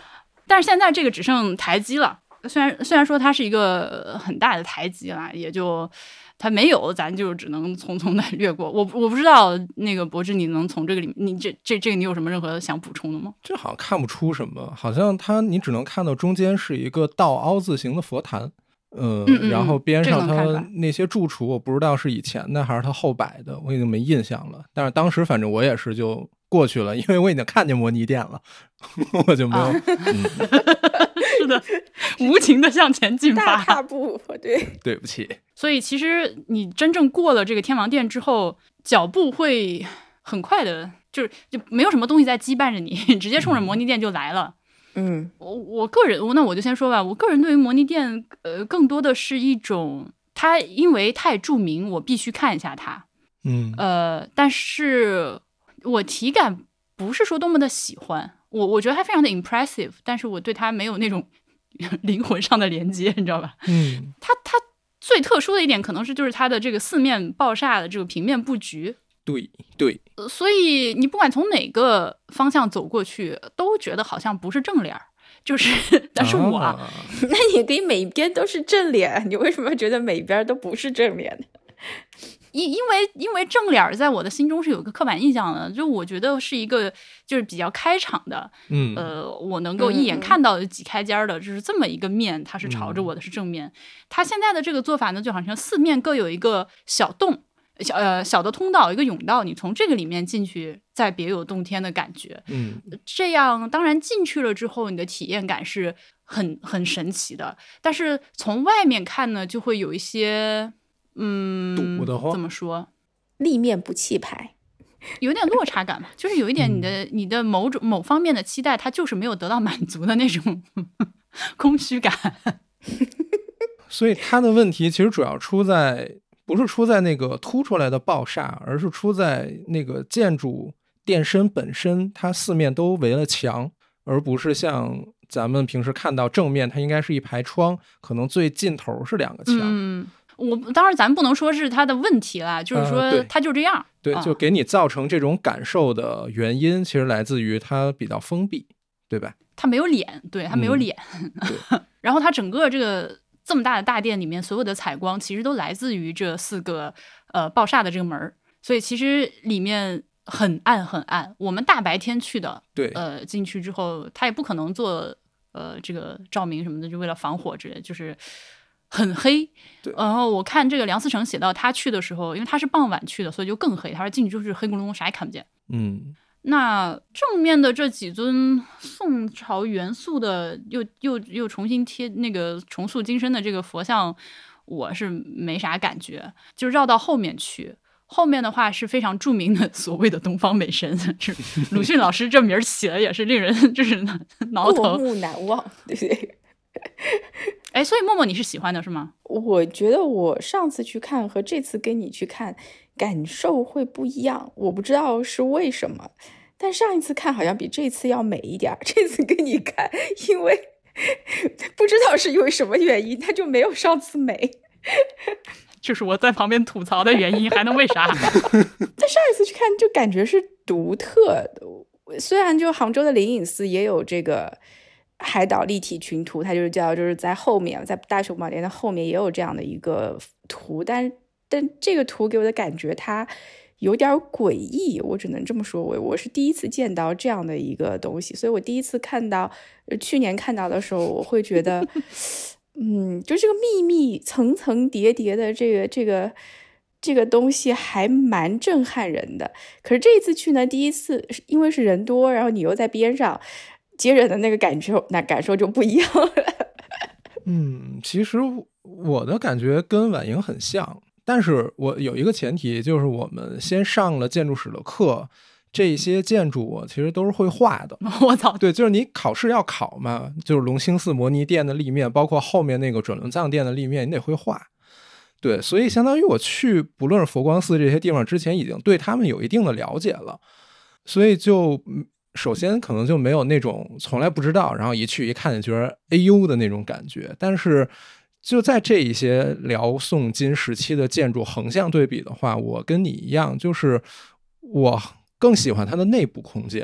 但是现在这个只剩台基了，虽然说它是一个很大的台基啦，也就它没有，咱就只能匆匆的略过。我不知道那个博士，你能从这个里面，你这个你有什么任何想补充的吗？ 这好像看不出什么，好像你只能看到中间是一个倒凹字形的佛坛。然后边上它那些柱础我不知道是以前的还是它后摆的，我已经没印象了。但是当时反正我也是就过去了，因为我已经看见摩尼殿了，我就没有。 是的，无情的向前进发， 大踏步。 对不起。 所以其实你真正过了这个天王殿之后，脚步会很快的，就没有什么东西在羁绊着你，直接冲着摩尼殿就来了。我个人，那我就先说吧。我个人对于摩尼殿，更多的是一种，它因为太著名，我必须看一下它。但是我体感不是说多么的喜欢，我觉得它非常的 impressive， 但是我对它没有那种灵魂上的连接，你知道吧？它最特殊的一点可能是就是它的这个四面爆煞的这个平面布局。 对， 所以你不管从哪个方向走过去，都觉得好像不是正脸，就是但是我那你可以每边都是正脸，你为什么觉得每边都不是正脸呢？ 因为正脸在我的心中是有个刻板印象的，就我觉得是一个就是比较开场的，我能够一眼看到挤开尖的，就是这么一个面，它是朝着我的是正面。它现在的这个做法呢，就好像四面各有一个小洞。小的通道，一个甬道，你从这个里面进去，再别有洞天的感觉。这样当然进去了之后，你的体验感是很神奇的。但是从外面看呢，就会有一些堵得慌， 怎么说？ 立面不气派， 有点落差感嘛，就是有一点你的某方面的期待，它就是没有得到满足的那种空虚感。 所以它的问题其实主要不是出在那个凸出来的爆煞，而是出在那个建筑殿身本身，它四面都围了墙，而不是像咱们平时看到正面它应该是一排窗，可能最尽头是两个墙。 当然咱不能说是它的问题啦，就是说它就这样。 对，就给你造成这种感受的原因，其实来自于它比较封闭，对吧？ 它没有脸，对，它没有脸。然后它整个这么大的大殿里面，所有的采光其实都来自于这4个爆煞的这个门，所以其实里面很暗很暗。我们大白天去的， 对， 进去之后，它也不可能做这个照明什么的，就为了防火之类，就是很黑。 对， 然后我看这个梁思成写到他去的时候，因为他是傍晚去的，所以就更黑。他说进去就是黑咕隆咚，啥也看不见。那正面的这几尊宋朝元素的又重新那个重塑金身的这个佛像，我是没啥感觉。就绕到后面去，后面的话是非常著名的所谓的东方美神，鲁迅老师这名起的也是令人就是挠头， 过目难忘，对不对？ 哎，所以默默你是喜欢的是吗？ 我觉得我上次去看和这次跟你去看感受会不一样，我不知道是为什么，但上一次看好像比这次要美一点，这次跟你看因为不知道是因为什么原因它就没有上次美。 就是我在旁边吐槽的原因，还能为啥？ 但上一次去看就感觉是独特的，虽然就杭州的灵隐寺也有这个海岛立体群图，它就是在后面，在大雄宝殿的后面也有这样的一个图，但这个图给我的感觉它有点诡异，我只能这么说，我是第一次见到这样的一个东西，所以我第一次去年看到的时候，我会觉得就这个密密层层叠叠的这个东西还蛮震撼人的。可是这一次去呢，第一次因为是人多，然后你又在边上，接着的那个感受就不一样了。 其实我的感觉跟婉莹很像，但是我有一个前提，就是我们先上了建筑史的课，这些建筑我其实都是会画的。 我操！ 对，就是你考试要考嘛，就是隆兴寺摩尼殿的立面，包括后面那个准轮藏殿的立面，你得会画。对，所以相当于我去不论是佛光寺这些地方之前，已经对他们有一定的了解了，所以就首先可能就没有那种从来不知道，然后一去一看就觉得哎呦的那种感觉。但是就在这一些辽宋金时期的建筑横向对比的话，我跟你一样，就是我更喜欢它的内部空间。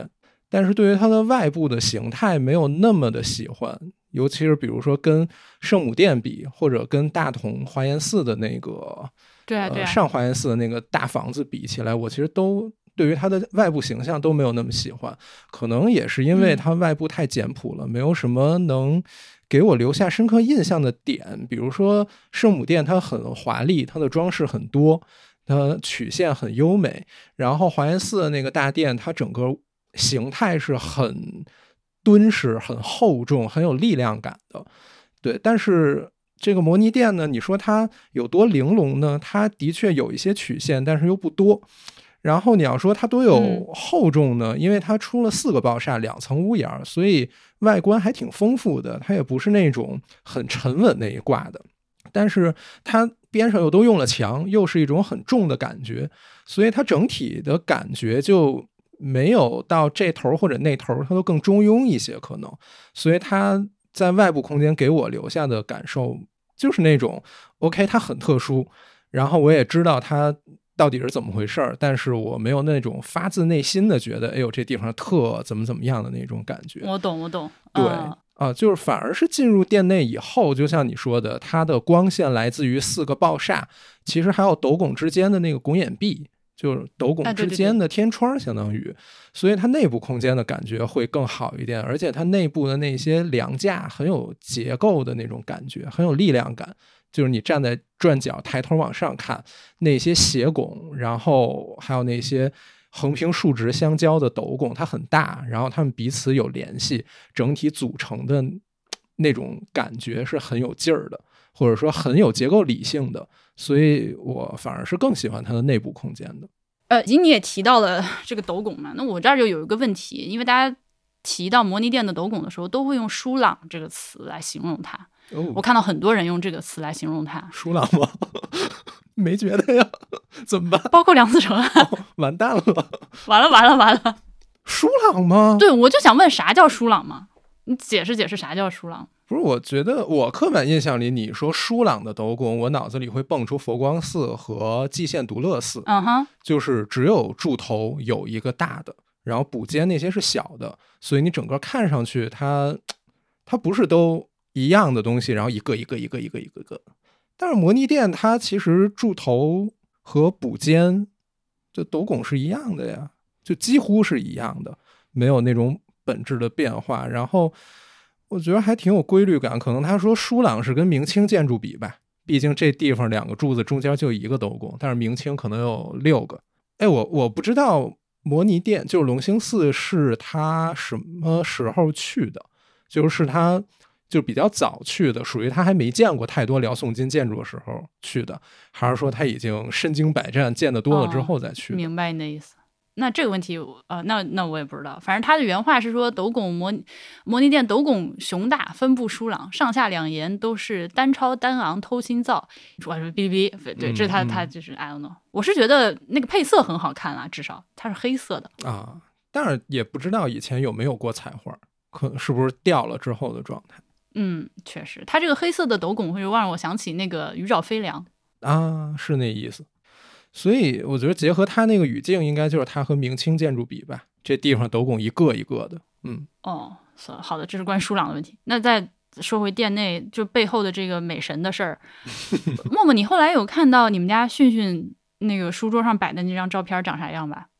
但是对于它的外部的形态没有那么的喜欢，尤其是比如说跟圣母殿比，或者跟大同华严寺的那个上华严寺的那个大房子比起来，我其实都对于它的外部形象都没有那么喜欢，可能也是因为它外部太简朴了，没有什么能给我留下深刻印象的点。比如说圣母殿它很华丽，它的装饰很多，它曲线很优美，然后华严寺的那个大殿它整个形态是很敦实、很厚重、很有力量感的。对，但是这个摩尼殿呢，你说它有多玲珑呢？它的确有一些曲线，但是又不多。然后你要说它多有厚重呢，因为它出了4个爆煞，2层屋檐，所以外观还挺丰富的。它也不是那种很沉稳那一挂的，但是它边上又都用了墙，又是一种很重的感觉，所以它整体的感觉就没有到这头或者那头，它都更中庸一些可能。所以它在外部空间给我留下的感受就是那种 OK 它很特殊，然后我也知道它到底是怎么回事，但是我没有那种发自内心的觉得哎呦这地方特怎么样的那种感觉。 我懂对就是反而是进入殿内以后，就像你说的，它的光线来自于4个爆煞，其实还有斗拱之间的那个拱眼壁，就是斗拱之间的天窗相当于，所以它内部空间的感觉会更好一点，而且它内部的那些梁架很有结构的那种感觉，很有力量感，就是你站在转角抬头往上看那些斜拱，然后还有那些横平竖直相交的斗拱，它很大，然后它们彼此有联系，整体组成的那种感觉是很有劲儿的，或者说很有结构理性的，所以我反而是更喜欢它的内部空间的。 以及你也提到了这个斗拱嘛，那我这儿就有一个问题，因为大家提到摩尼殿的斗拱的时候，都会用疏朗这个词来形容它。我看到很多人用这个词来形容它。 疏朗吗？没觉得呀，怎么办？ 包括梁思成完蛋了， 完了。 疏朗吗？ 对，我就想问啥叫疏朗嘛？你解释解释啥叫疏朗。 不是，我觉得我刻板印象里你说疏朗的斗拱，我脑子里会蹦出佛光寺和蓟县独乐寺，就是只有柱头有一个大的，然后补间那些是小的，所以你整个看上去它不是都一样的东西，然后一个，但是摩尼殿它其实柱头和补间就斗拱是一样的呀，就几乎是一样的，没有那种本质的变化。然后我觉得还挺有规律感，可能他说疏朗是跟明清建筑比吧，毕竟这地方2个柱子中间就一个斗拱，但是明清可能有6个。哎，我不知道摩尼殿就是隆兴寺是他什么时候去的，就是他就比较早去的，属于他还没见过太多辽宋金建筑的时候去的，还是说他已经身经百战见得多了之后再去的？ 明白你的意思。那这个问题那我也不知道，反正他的原话是说斗拱摩尼殿斗拱雄大，分布疏朗，上下2檐都是单超单昂偷心造，主要是哔哩哔哩，对，这是他就是 I don't know。 我是觉得那个配色很好看啦，至少它是黑色的啊，但是也不知道以前有没有过彩画，可能是不是掉了之后的状态。 确实，它这个黑色的斗拱会让我想起那个鱼爪飞梁啊，是那意思。所以我觉得结合他那个语境，应该就是他和明清建筑比吧，这地方斗拱一个一个的。 好的，这是关于疏朗的问题。那再说回殿内就背后的这个美神的事儿，默默，你后来有看到你们家训训那个书桌上摆的那张照片长啥样吧？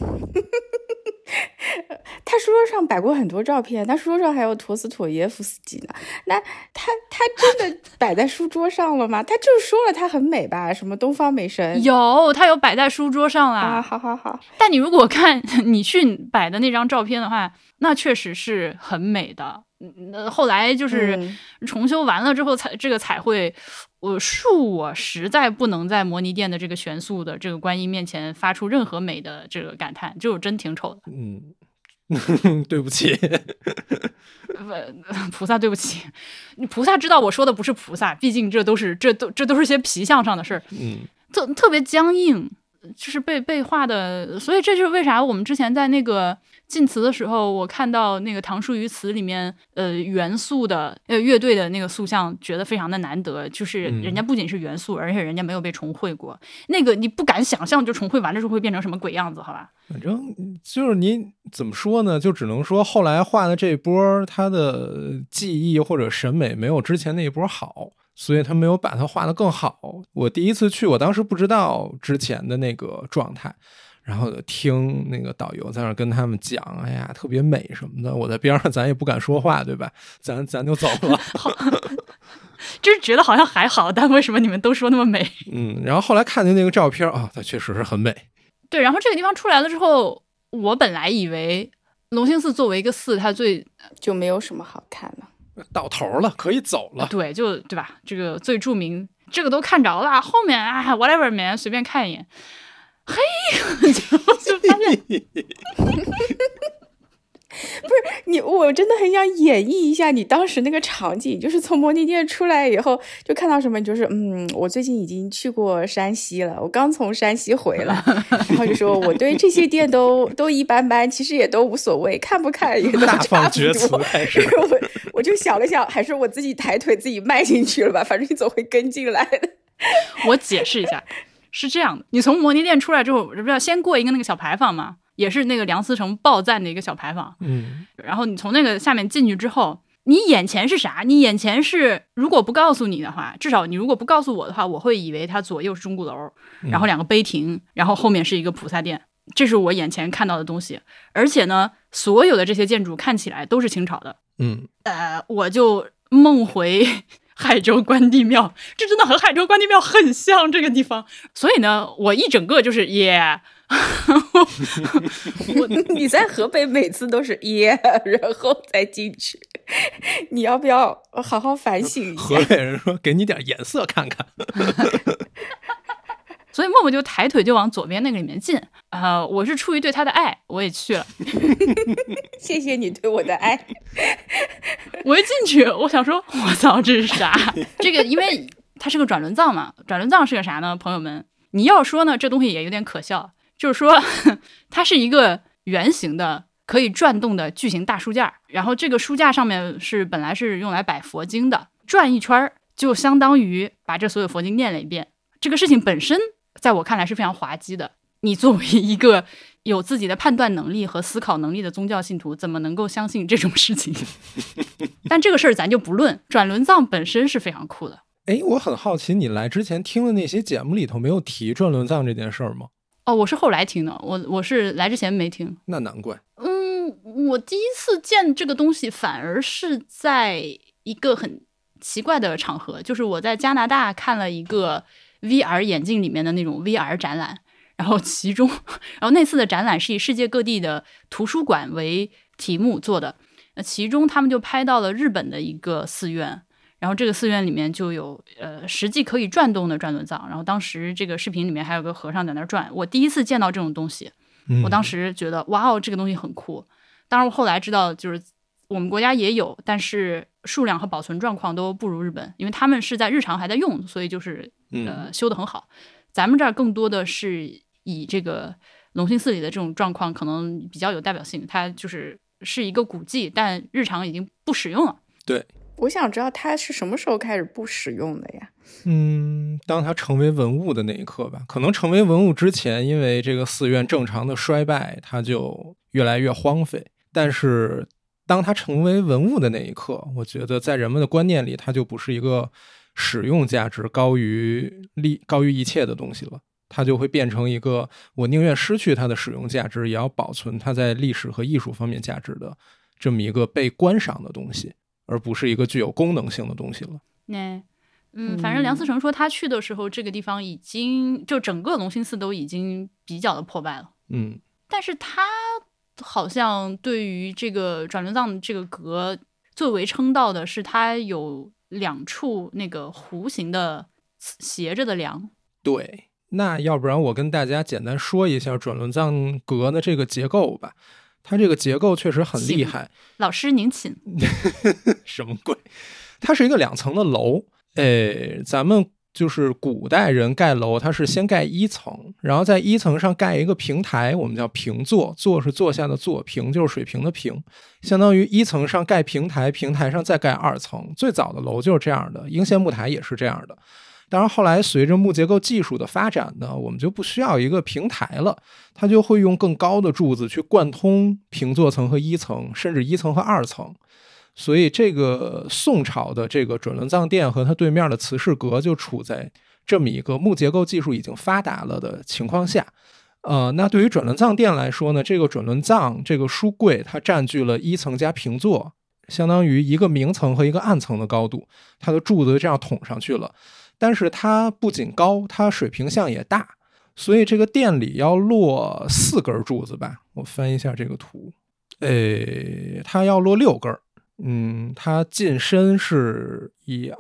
他书桌上摆过很多照片，他书桌上还有陀思妥耶夫斯基呢。那他真的摆在书桌上了吗？他就说了他很美吧，什么东方美神， 他有摆在书桌上啦。 好。 但你如果看你训摆的那张照片的话，那确实是很美的。后来就是重修完了之后，这个彩绘，我实在不能在摩尼殿的这个悬塑的这个观音面前发出任何美的这个感叹，就是真挺丑的。 对不起， 菩萨对不起，菩萨知道我说的不是菩萨，毕竟这都是些皮相上的事儿。特别僵硬，就是被画的，所以这就是为啥我们之前在那个进祠的时候，我看到那个唐叔虞祠里面元素的乐队的那个塑像，觉得非常的难得，就是人家不仅是元素，而且人家没有被重绘过，那个你不敢想象，就重绘完了之后会变成什么鬼样子，好吧？ 反正就是你怎么说呢，就只能说后来画的这一波他的技艺或者审美没有之前那一波好，所以他没有把它画得更好。我第一次去，我当时不知道之前的那个状态，然后听那个导游在那跟他们讲，哎呀特别美什么的，我在边上咱也不敢说话，对吧？咱就走了。 就是觉得好像还好，但为什么你们都说那么美？ 然后后来看见那个照片啊，它确实是很美。 对，然后这个地方出来了之后，我本来以为隆兴寺作为一个寺，它就没有什么好看了， 到头了，可以走了。 对，对吧？这个最著名，这个都看着了，后面whatever man 随便看一眼，嘿，就发现。 不是你，我真的很想演绎一下你当时那个场景，就是从摩尼店出来以后就看到什么，就是我最近已经去过山西了，我刚从山西回来，然后就说我对这些店都一般般，其实也都无所谓，看不看也都差不多。大放厥词开始。 我就想了想，还是我自己抬腿自己迈进去了吧，反正你总会跟进来的。 我解释一下，是这样的，你从摩尼店出来之后，不是要先过一个那个小牌坊吗？也是那个梁思成爆赞的一个小牌坊，然后你从那个下面进去之后，你眼前是啥？你眼前是，如果不告诉你的话，至少你如果不告诉我的话，我会以为它左右是钟鼓楼，然后2个碑亭，然后后面是一个菩萨殿，这是我眼前看到的东西。而且呢，所有的这些建筑看起来都是清朝的，我就梦回海州关帝庙，这真的和海州关帝庙很像这个地方，所以呢，我一整个就是你在河北每次都是然后再进去，你要不要好好反省一下？ 河北人说给你点颜色看看。 所以默默就抬腿就往左边那个里面进，我是出于对他的爱，我也去了。 谢谢你对我的爱。 我一进去，我想说，我操，这是啥？这个因为它是个转轮藏嘛，转轮藏是个啥呢？朋友们，你要说呢，这东西也有点可笑。就是说它是一个圆形的可以转动的巨型大书架，然后这个书架上面本来是用来摆佛经的，转一圈就相当于把这所有佛经念了一遍。这个事情本身在我看来是非常滑稽的，你作为一个有自己的判断能力和思考能力的宗教信徒，怎么能够相信这种事情？但这个事儿咱就不论，转轮藏本身是非常酷的。 我很好奇，你来之前听的那些节目里头没有提转轮藏这件事儿吗？ 我是后来听的，我是来之前没听。 那难怪。 我第一次见这个东西反而是在一个很奇怪的场合，就是我在加拿大看了一个 VR 眼镜里面的那种 VR 展览，然后那次的展览是以世界各地的图书馆为题目做的，其中他们就拍到了日本的一个寺院。然后这个寺院里面就有实际可以转动的转轮藏，然后当时这个视频里面还有个和尚在那转，我第一次见到这种东西，我当时觉得哇哦，这个东西很酷。当然我后来知道就是我们国家也有，但是数量和保存状况都不如日本，因为他们是在日常还在用，所以就是修得很好。咱们这儿更多的是以这个隆兴寺里的这种状况可能比较有代表性，它是一个古迹，但日常已经不使用了。 对， 我想知道它是什么时候开始不使用的呀？ 当它成为文物的那一刻吧。可能成为文物之前，因为这个寺院正常的衰败，它就越来越荒废。但是当它成为文物的那一刻，我觉得在人们的观念里，它就不是一个使用价值高于一切的东西了。它就会变成一个我宁愿失去它的使用价值，也要保存它在历史和艺术方面价值的这么一个被观赏的东西，而不是一个具有功能性的东西了。 反正梁思成说他去的时候，这个地方已经就整个隆兴寺都已经比较的破败了。但是他好像对于这个转轮藏这个阁最为称道的是它有2处那个弧形的斜着的梁。 对，那要不然我跟大家简单说一下转轮藏阁的这个结构吧。它这个结构确实很厉害。 老师您请。 什么鬼？它是一个2层的楼。咱们就是古代人盖楼，它是先盖一层，然后在一层上盖一个平台，我们叫平座，座是坐下的座，平就是水平的平，相当于一层上盖平台，平台上再盖二层。最早的楼就是这样的，应县木台也是这样的。当然后来随着木结构技术的发展呢，我们就不需要一个平台了，它就会用更高的柱子去贯通平座层和一层，甚至一层和二层。所以这个宋朝的这个准伦藏殿和它对面的慈氏阁就处在这么一个木结构技术已经发达了的情况下。那对于准伦藏殿来说呢，这个准伦藏这个书柜它占据了一层加平座，相当于一个明层和一个暗层的高度，它的柱子就这样捅上去了。但是它不仅高，它水平向也大，所以这个殿里要落4根柱子吧，我翻一下这个图，它要落6根。它进深是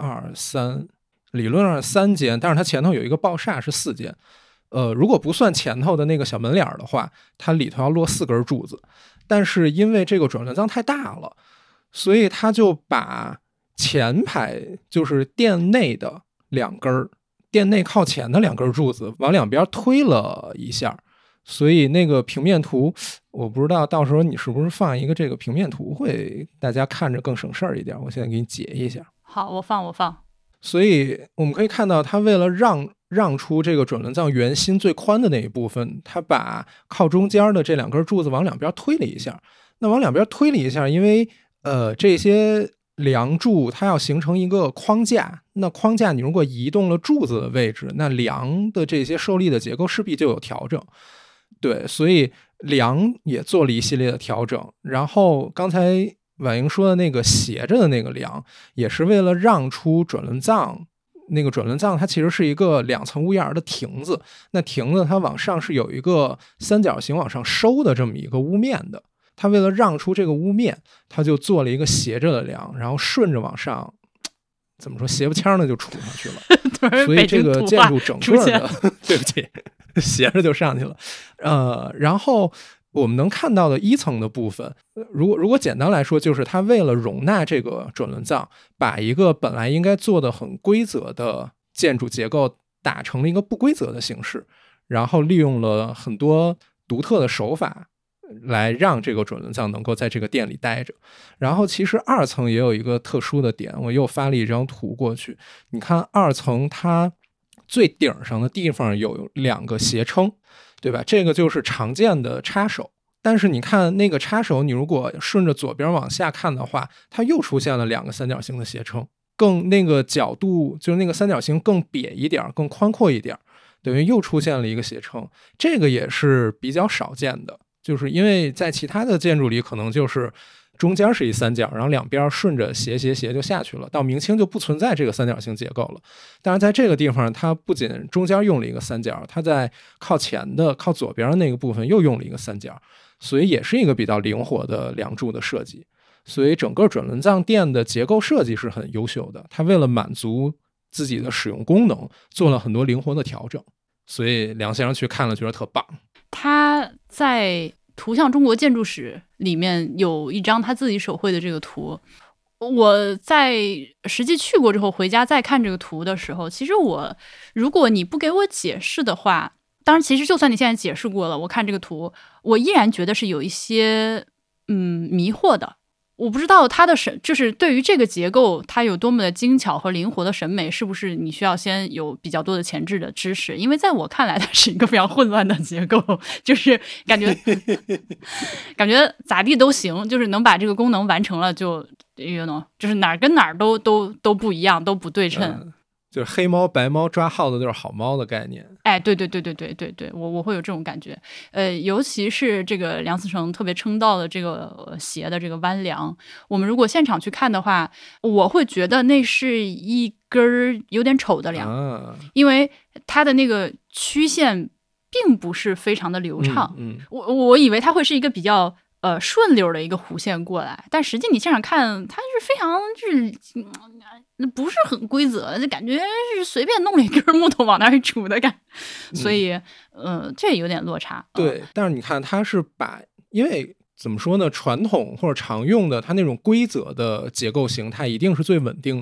1、2、3，理论上是3间，但是它前头有一个爆煞是4间。如果不算前头的那个小门脸的话，它里头要落4根柱子。但是因为这个准伦藏太大了，所以它就把前排就是殿内的2根，殿内靠前的2根柱子往两边推了一下。所以那个平面图我不知道到时候你是不是放一个这个平面图会大家看着更省事儿一点，我现在给你解一下。 好，我放。 所以我们可以看到他为了让出这个准伦藏圆心最宽的那一部分，他把靠中间的这2根柱子往两边推了一下。那往两边推了一下，因为这些梁柱它要形成一个框架，那框架你如果移动了柱子的位置，那梁的这些受力的结构势必就有调整。对，所以梁也做了一系列的调整。然后刚才婉莹说的那个斜着的那个梁，也是为了让出准伦藏。那个准伦藏它其实是一个2层屋檐的亭子，那亭子它往上是有一个三角形往上收的这么一个屋面的。它为了让出这个屋面，它就做了一个斜着的梁，然后顺着往上，怎么说，斜不腔的就杵上去了。所以这个建筑整个的，对不起，斜着就上去了。然后我们能看到的一层的部分，如果简单来说，就是它为了容纳这个准伦藏，把一个本来应该做的很规则的建筑结构打成了一个不规则的形式，然后利用了很多独特的手法来让这个准伦藏能够在这个殿里待着。然后其实2层也有一个特殊的点，我又发了一张图过去，你看2层它最顶上的地方有2个斜撑，对吧？这个就是常见的插手。但是你看那个插手，你如果顺着左边往下看的话，它又出现了2个三角形的斜撑，更那个角度就是那个三角形更瘪一点，更宽阔一点，等于又出现了一个斜撑。这个也是比较少见的，就是因为在其他的建筑里可能就是中间是一三角，然后两边顺着斜就下去了，到明清就不存在这个三角形结构了。但是在这个地方它不仅中间用了一个三角，它在靠前的靠左边的那个部分又用了一个三角，所以也是一个比较灵活的梁柱的设计。所以整个准伦藏殿的结构设计是很优秀的，它为了满足自己的使用功能做了很多灵活的调整，所以梁先生去看了觉得特棒。 他在图像中国建筑史里面有一张他自己手绘的这个图，我在实际去过之后回家再看这个图的时候，其实如果你不给我解释的话，当然其实就算你现在解释过了，我看这个图我依然觉得是有一些迷惑的。我不知道他的就是对于这个结构它有多么的精巧和灵活的审美，是不是你需要先有比较多的前置的知识？因为在我看来它是一个非常混乱的结构，就是感觉咋地都行，就是能把这个功能完成了就就是哪儿跟哪儿都不一样，都不对称。 就是黑猫白猫抓耗子就是好猫的概念。 哎，对，我会有这种感觉。尤其是这个梁思成特别称道的这个斜的这个弯梁，我们如果现场去看的话，我会觉得那是一根有点丑的梁，因为它的那个曲线并不是非常的流畅。我以为它会是一个比较顺溜的一个弧线过来，但实际你现场看它是非常不是很规则，就感觉是随便弄了一根木头往那儿杵的感觉，所以这有点落差。 对，但是你看它是因为怎么说呢，传统或者常用的它那种规则的结构形态一定是最稳定的嘛，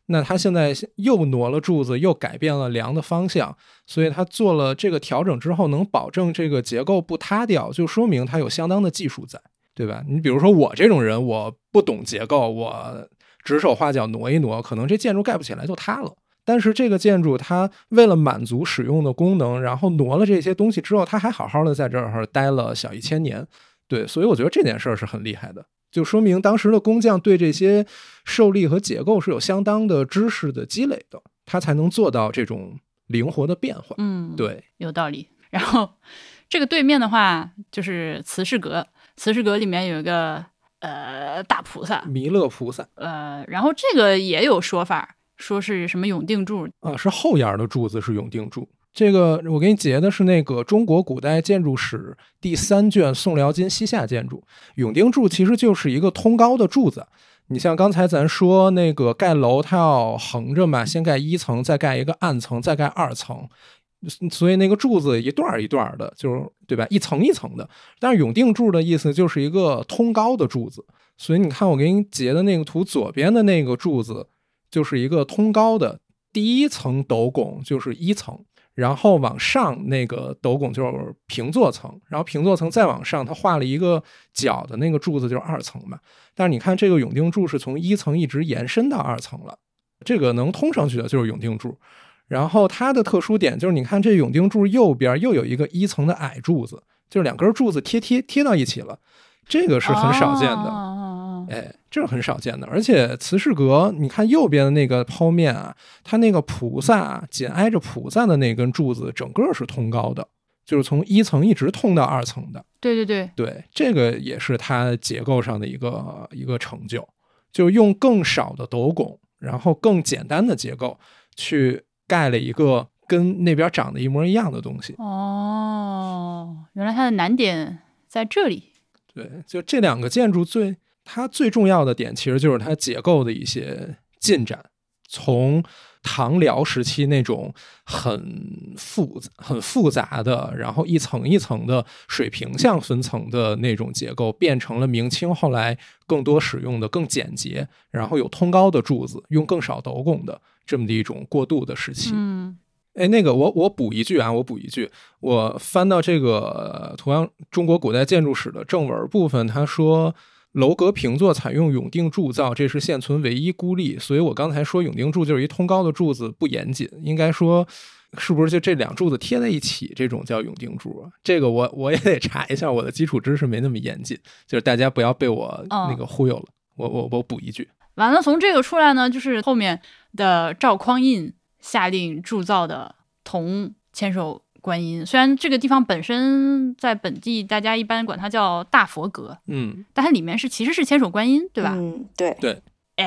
那他现在又挪了柱子，又改变了梁的方向，所以他做了这个调整之后，能保证这个结构不塌掉，就说明他有相当的技术在，对吧？你比如说我这种人，我不懂结构，我指手画脚挪一挪，可能这建筑盖不起来就塌了。但是这个建筑它为了满足使用的功能，然后挪了这些东西之后，它还好好的在这儿待了小1000年。对，所以我觉得这件事儿是很厉害的，就说明当时的工匠对这些受力和结构是有相当的知识的积累的，他才能做到这种灵活的变化。对， 有道理。然后这个对面的话就是慈氏阁，慈氏阁里面有一个大菩萨， 弥勒菩萨。 然后这个也有说法，说是什么永定柱啊，是后檐的柱子是永定柱。这个我给你截的是那个中国古代建筑史第3卷宋辽金西夏建筑。永定柱其实就是一个通高的柱子。你像刚才咱说那个盖楼它要横着嘛，先盖1层，再盖一个暗层，再盖2层，所以那个柱子一段一段的，就是对吧，一层一层的。但是永定柱的意思就是一个通高的柱子，所以你看我给你截的那个图，左边的那个柱子就是一个通高的，第1层斗拱就是1层，然后往上那个斗拱就是平座层，然后平座层再往上，它画了一个角的那个柱子就是2层嘛。但是你看这个永定柱是从1层一直延伸到2层了，这个能通上去的就是永定柱。然后它的特殊点就是你看这永定柱右边又有一个1层的矮柱子，就是2根柱子贴到一起了，这个是很少见的。这是很少见的。而且慈氏阁你看右边的那个剖面啊，它那个菩萨紧挨着菩萨的那根柱子整个是通高的，就是从1层一直通到2层的。对，这个也是它结构上的一个成就，就用更少的斗拱，然后更简单的结构去盖了一个跟那边长得一模一样的东西。 原来它的难点在这里。 对，就这2个建筑它最重要的点其实就是它结构的一些进展，从唐辽时期那种很复杂的，然后一层一层的水平向分层的那种结构，变成了明清后来更多使用的更简洁，然后有通高的柱子，用更少斗拱的这么的一种过渡的时期。那个我补一句，我翻到这个图样中国古代建筑史的正文部分，他说楼阁平座采用永定铸造，这是现存唯一孤立。所以我刚才说永定柱就是一通高的柱子不严谨，应该说是不是就这2柱子贴在一起这种叫永定柱啊？这个我也得查一下，我的基础知识没那么严谨，就是大家不要被我那个忽悠了。我补一句。 完了，从这个出来呢，就是后面的赵匡胤下令铸造的铜千手观音。虽然这个地方本身在本地大家一般管它叫大佛阁，但它里面其实是千手观音，对吧？ 对。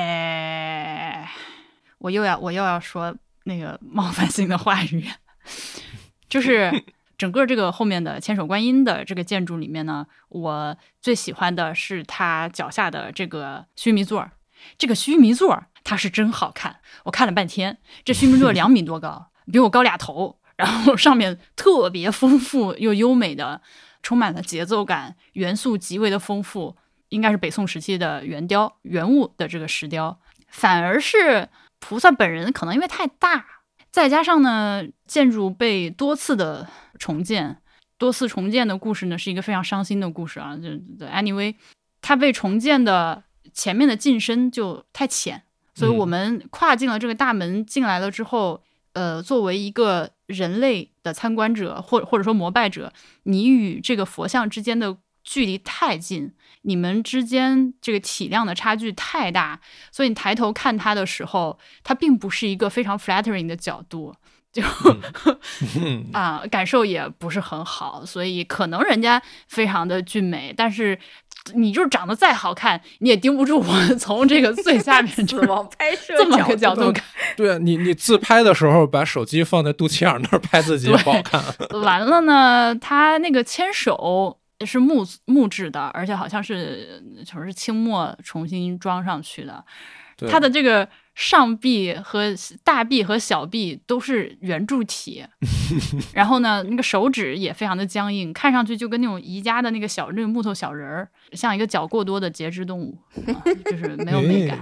我又要说那个冒犯性的话语，就是整个这个后面的千手观音的这个建筑里面呢，我最喜欢的是它脚下的这个须弥座。这个须弥座它是真好看，我看了半天，这须弥座2米多高，比我高2头，然后上面特别丰富又优美的，充满了节奏感，元素极为的丰富，应该是北宋时期的原物的这个石雕。反而是菩萨本人可能因为太大，再加上呢建筑被多次的重建的故事呢是一个非常伤心的故事啊。就 anyway， 它被重建的前面的进深就太浅，所以我们跨进了这个大门进来了之后，作为一个人类的参观者或者说膜拜者，你与这个佛像之间的距离太近，你们之间这个体量的差距太大，所以你抬头看它的时候，它并不是一个非常 flattering 的角度，就感受也不是很好。所以可能人家非常的俊美，但是你就是长得再好看，你也盯不住我从这个最下面死亡拍摄这么个角度看。 对啊，你自拍的时候把手机放在肚脐眼那儿拍自己也不好看。 完了呢，它那个牵手是木质的，而且好像是清末重新装上去的。它的这个上臂和大臂和小臂都是圆柱体，然后呢，那个手指也非常的僵硬，看上去就跟那种宜家的那个木头小人儿，像一个脚过多的节肢动物，就是没有美感。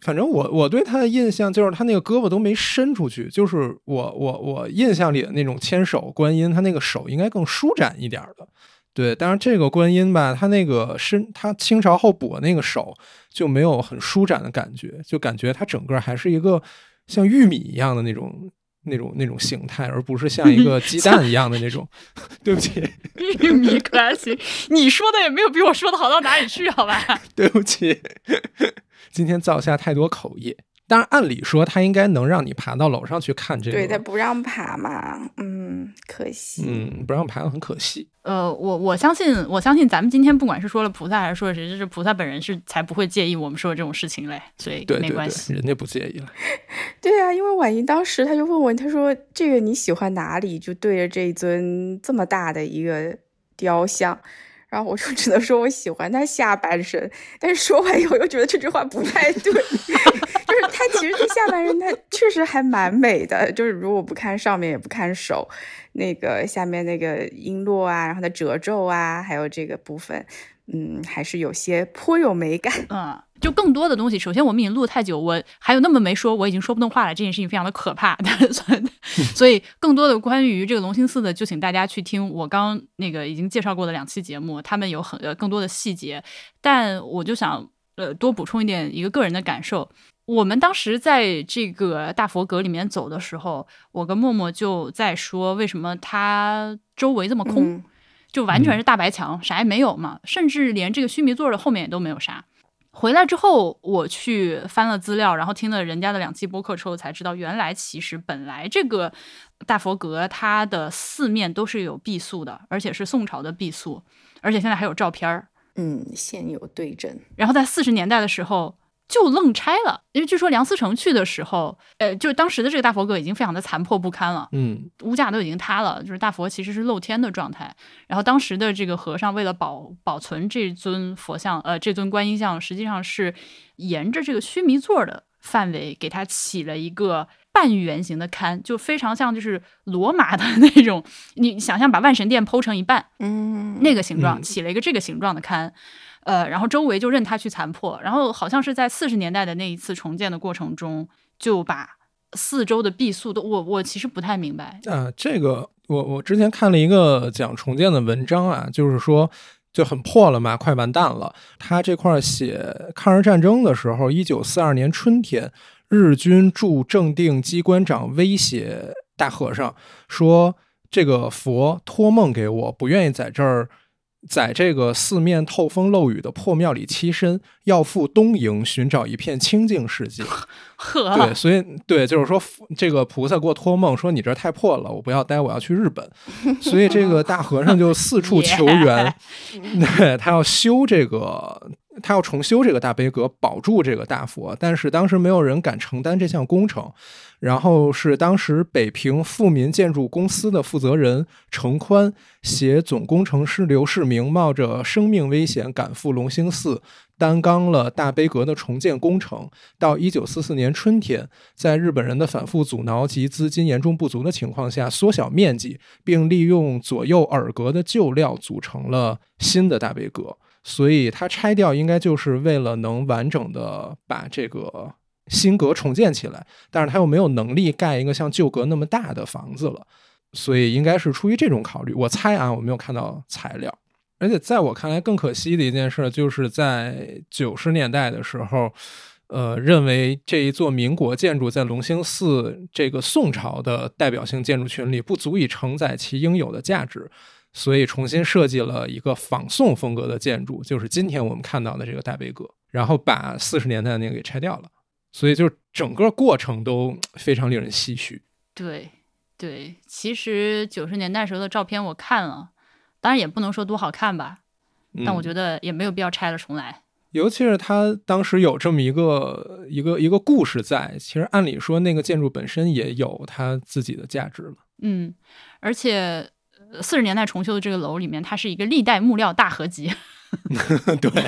反正我对他的印象就是他那个胳膊都没伸出去，就是我印象里的那种千手观音，他那个手应该更舒展一点的。对，当然这个观音吧，他那个他清朝后补的那个手就没有很舒展的感觉，就感觉他整个还是一个像玉米一样的那种形态，而不是像一个鸡蛋一样的那种。对不起， 玉米可还行，你说的也没有比我说的好到哪里去，好吧？ 对不起，今天造下太多口业。当然，按理说他应该能让你爬到楼上去看这个， 对，他不让爬嘛，可惜， 不让爬很可惜。 我相信咱们今天不管是说了菩萨还是说了谁，就是菩萨本人才不会介意我们说的这种事情嘞，所以没关系， 对，人家不介意了。 对啊，因为婉莹当时他就问我，他说这个你喜欢哪里？就对着这一尊这么大的一个雕像。然后我就只能说我喜欢他下半身，但是说完以后又觉得这句话不太对，就是他其实这下半身他确实还蛮美的，就是如果不看上面也不看手，那个下面那个璎珞啊，然后的褶皱啊，还有这个部分，还是有些颇有美感。 就更多的东西，首先我们已经录太久，我还有那么没说，我已经说不动话了，这件事情非常的可怕。所以更多的关于这个龙兴寺的，就请大家去听我刚那个已经介绍过的2期节目，他们有更多的细节。但我就想多补充一个个人的感受。我们当时在这个大佛阁里面走的时候，我跟默默就在说，为什么它周围这么空，就完全是大白墙，啥也没有嘛，甚至连这个须弥座的后面也都没有啥。回来之后我去翻了资料，然后听了人家的2期播客之后才知道，原来其实本来这个大佛阁它的4面都是有壁塑的，而且是宋朝的壁塑，而且现在还有照片现有对证。 然后在40年代的时候就愣拆了，因为据说梁思成去的时候，就是当时的这个大佛阁已经非常的残破不堪了，屋架都已经塌了，就是大佛其实是露天的状态。然后当时的这个和尚为了保存这尊佛像，这尊观音像，实际上是沿着这个须弥座的范围给它起了一个半圆形的龛，就非常像就是罗马的那种，你想象把万神殿剖成一半，那个形状，起了一个这个形状的龛。然后周围就任它去残破，然后好像是在40年代的那一次重建的过程中，就把4周的壁塑都，我其实不太明白这个我之前看了一个讲重建的文章啊，就是说就很破了嘛，快完蛋了。他这块写抗日战争的时候，1942年春天，日军驻正定机关长威胁大和尚说，这个佛托梦给我，不愿意在这个4面透风漏雨的破庙里栖身，要赴东瀛寻找一片清净世界。对，所以对，就是说这个菩萨给我托梦说，你这太破了，我不要待，我要去日本。所以这个大和尚就四处求援，对，他要重修这个大悲阁，保住这个大佛，但是当时没有人敢承担这项工程。然后是当时北平富民建筑公司的负责人程宽携总工程师刘世明，冒着生命危险赶赴龙兴寺，担纲了大悲阁的重建工程。到1944年春天，在日本人的反复阻挠及资金严重不足的情况下，缩小面积，并利用左右耳阁的旧料组成了新的大悲阁。所以它拆掉应该就是为了能完整的把这个新阁重建起来，但是他又没有能力盖一个像旧阁那么大的房子了，所以应该是出于这种考虑。我猜啊，我没有看到材料。而且在我看来更可惜的一件事，就是在90年代的时候，认为这一座民国建筑在龙兴寺这个宋朝的代表性建筑群里不足以承载其应有的价值，所以重新设计了一个仿宋风格的建筑，就是今天我们看到的这个大悲阁，然后把40年代那个给拆掉了。所以就整个过程都非常令人唏嘘。 对，其实90年代时候的照片我看了，当然也不能说多好看吧，但我觉得也没有必要拆了重来。 尤其是他当时有这么一个故事在，其实按理说那个建筑本身也有它自己的价值了。 而且40年代重修的这个楼里面，它是一个历代木料大合集。 对。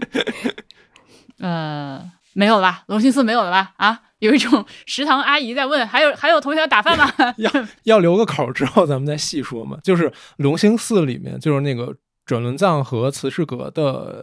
没有了吧？龙兴寺没有了吧？啊，有一种食堂阿姨在问，还有同学打饭吗？ 要留个口之后咱们再细说嘛。就是龙兴寺里面，就是那个转轮藏和慈氏阁的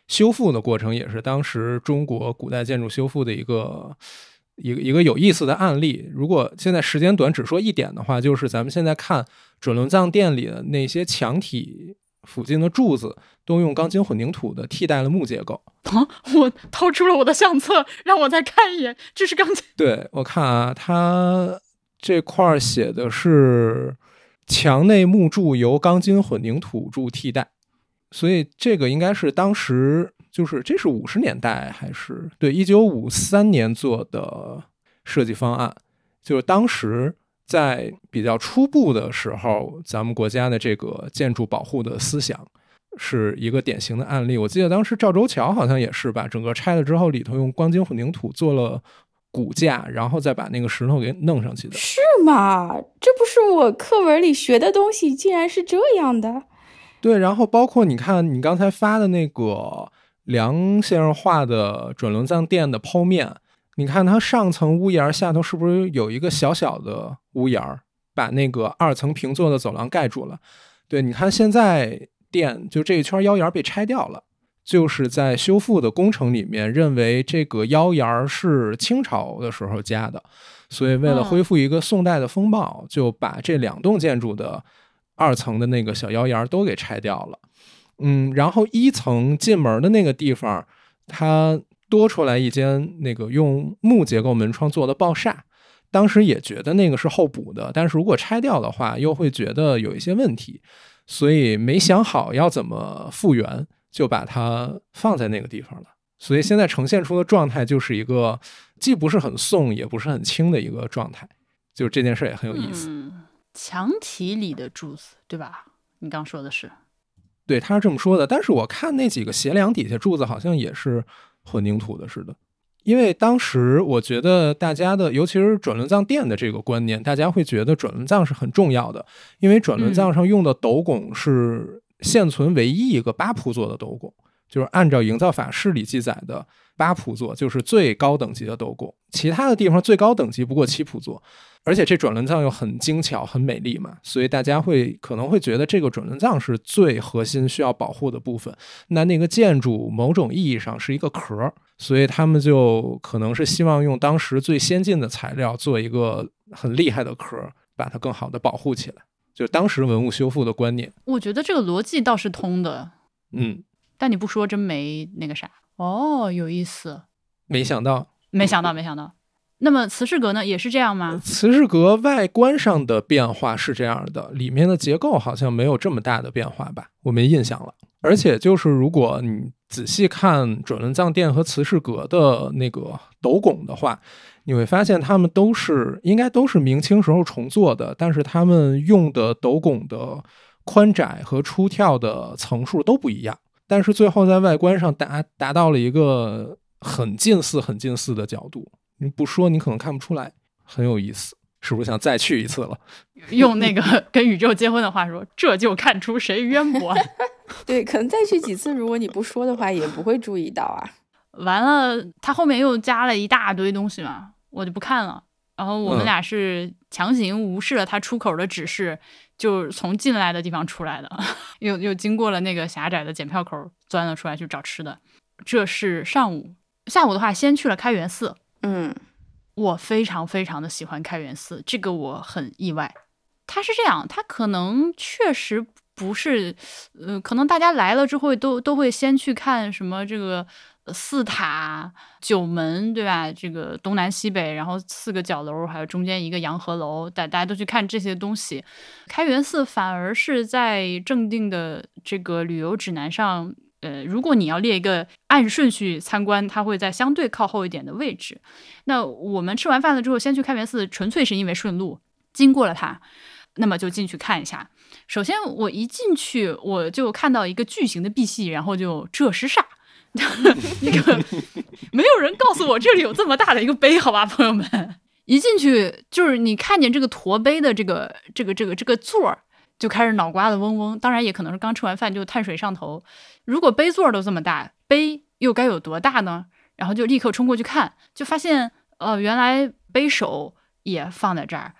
修复的过程也是当时中国古代建筑修复的一个有意思的案例。如果现在时间短只说一点的话，就是咱们现在看准伦藏殿里的那些墙体附近的柱子都用钢筋混凝土的替代了木结构。 我掏出了我的相册，让我再看一眼，这是钢筋。 对，我看啊，它这块写的是墙内木柱由钢筋混凝土柱替代，所以这个应该是当时就是这是50年代还是对1953年做的设计方案，就是当时在比较初步的时候，咱们国家的这个建筑保护的思想是一个典型的案例。我记得当时赵州桥好像也是吧，整个拆了之后里头用钢筋混凝土做了骨架，然后再把那个石头给弄上去的。 是吗？这不是我课文里学的东西，竟然是这样的。 对，然后包括你看你刚才发的那个梁先生画的准伦藏殿的剖面，你看它上层屋檐下头是不是有一个小小的屋檐，把那个2层平座的走廊盖住了？对，你看现在殿就这一圈腰檐被拆掉了，就是在修复的工程里面认为这个腰檐是清朝的时候加的，所以为了恢复一个宋代的风貌，就把这2栋建筑的2层的那个小腰檐都给拆掉了。然后1层进门的那个地方，它多出来一间那个用木结构门窗做的抱厦，当时也觉得那个是后补的，但是如果拆掉的话又会觉得有一些问题，所以没想好要怎么复原，就把它放在那个地方了。所以现在呈现出的状态就是一个既不是很宋也不是很清的一个状态，就这件事也很有意思。 墙体里的柱子对吧？你刚说的是？ 对，他是这么说的，但是我看那几个斜梁底下柱子好像也是混凝土的似的。因为当时我觉得大家的尤其是准伦藏殿的这个观念，大家会觉得准伦藏是很重要的，因为准伦藏上用的斗拱是现存唯一一个8铺座的斗拱，就是按照营造法式里记载的8铺座就是最高等级的斗拱，其他的地方最高等级不过7铺座。而且这准伦藏又很精巧很美丽嘛，所以大家可能会觉得这个准伦藏是最核心需要保护的部分，那个建筑某种意义上是一个壳，所以他们就可能是希望用当时最先进的材料做一个很厉害的壳，把它更好的保护起来，就是当时文物修复的观念。 我觉得这个逻辑倒是通的，但你不说真没那个啥。有意思， 没想到。 那么慈氏阁呢，也是这样吗？ 慈氏阁外观上的变化是这样的，里面的结构好像没有这么大的变化吧，我没印象了。而且就是如果你仔细看准伦藏殿和慈氏阁的那个斗拱的话，你会发现他们应该都是明清时候重做的，但是他们用的斗拱的宽窄和出跳的层数都不一样，但是最后在外观上达到了一个很近似的角度，你不说你可能看不出来，很有意思。是不是想再去一次了？ 用那个跟宇宙结婚的话说，这就看出谁渊博。 对，可能再去几次，如果你不说的话也不会注意到啊。 完了他后面又加了一大堆东西嘛，我就不看了。然后我们俩是强行无视了他出口的指示，就从进来的地方出来的，又经过了那个狭窄的检票口钻了出来去找吃的。这是上午。下午的话先去了开元寺。我非常非常的喜欢开元寺，这个我很意外。它是这样，它可能确实不是可能大家来了之后都会先去看什么这个四塔九门，对吧？这个东南西北，然后4个角楼，还有中间一个洋河楼，大家都去看这些东西。开元寺反而是在正定的这个旅游指南上，如果你要列一个按顺序参观，它会在相对靠后一点的位置。那我们吃完饭了之后先去开元寺，纯粹是因为顺路经过了它，那么就进去看一下。首先我一进去我就看到一个巨型的碧玺，然后就这是啥那个没有人告诉我这里有这么大的一个碑，好吧朋友们。一进去就是你看见这个驼碑的这个座就开始脑瓜子嗡嗡，当然也可能是刚吃完饭就碳水上头。如果碑座都这么大，碑又该有多大呢？然后就立刻冲过去看，就发现原来碑首也放在这儿，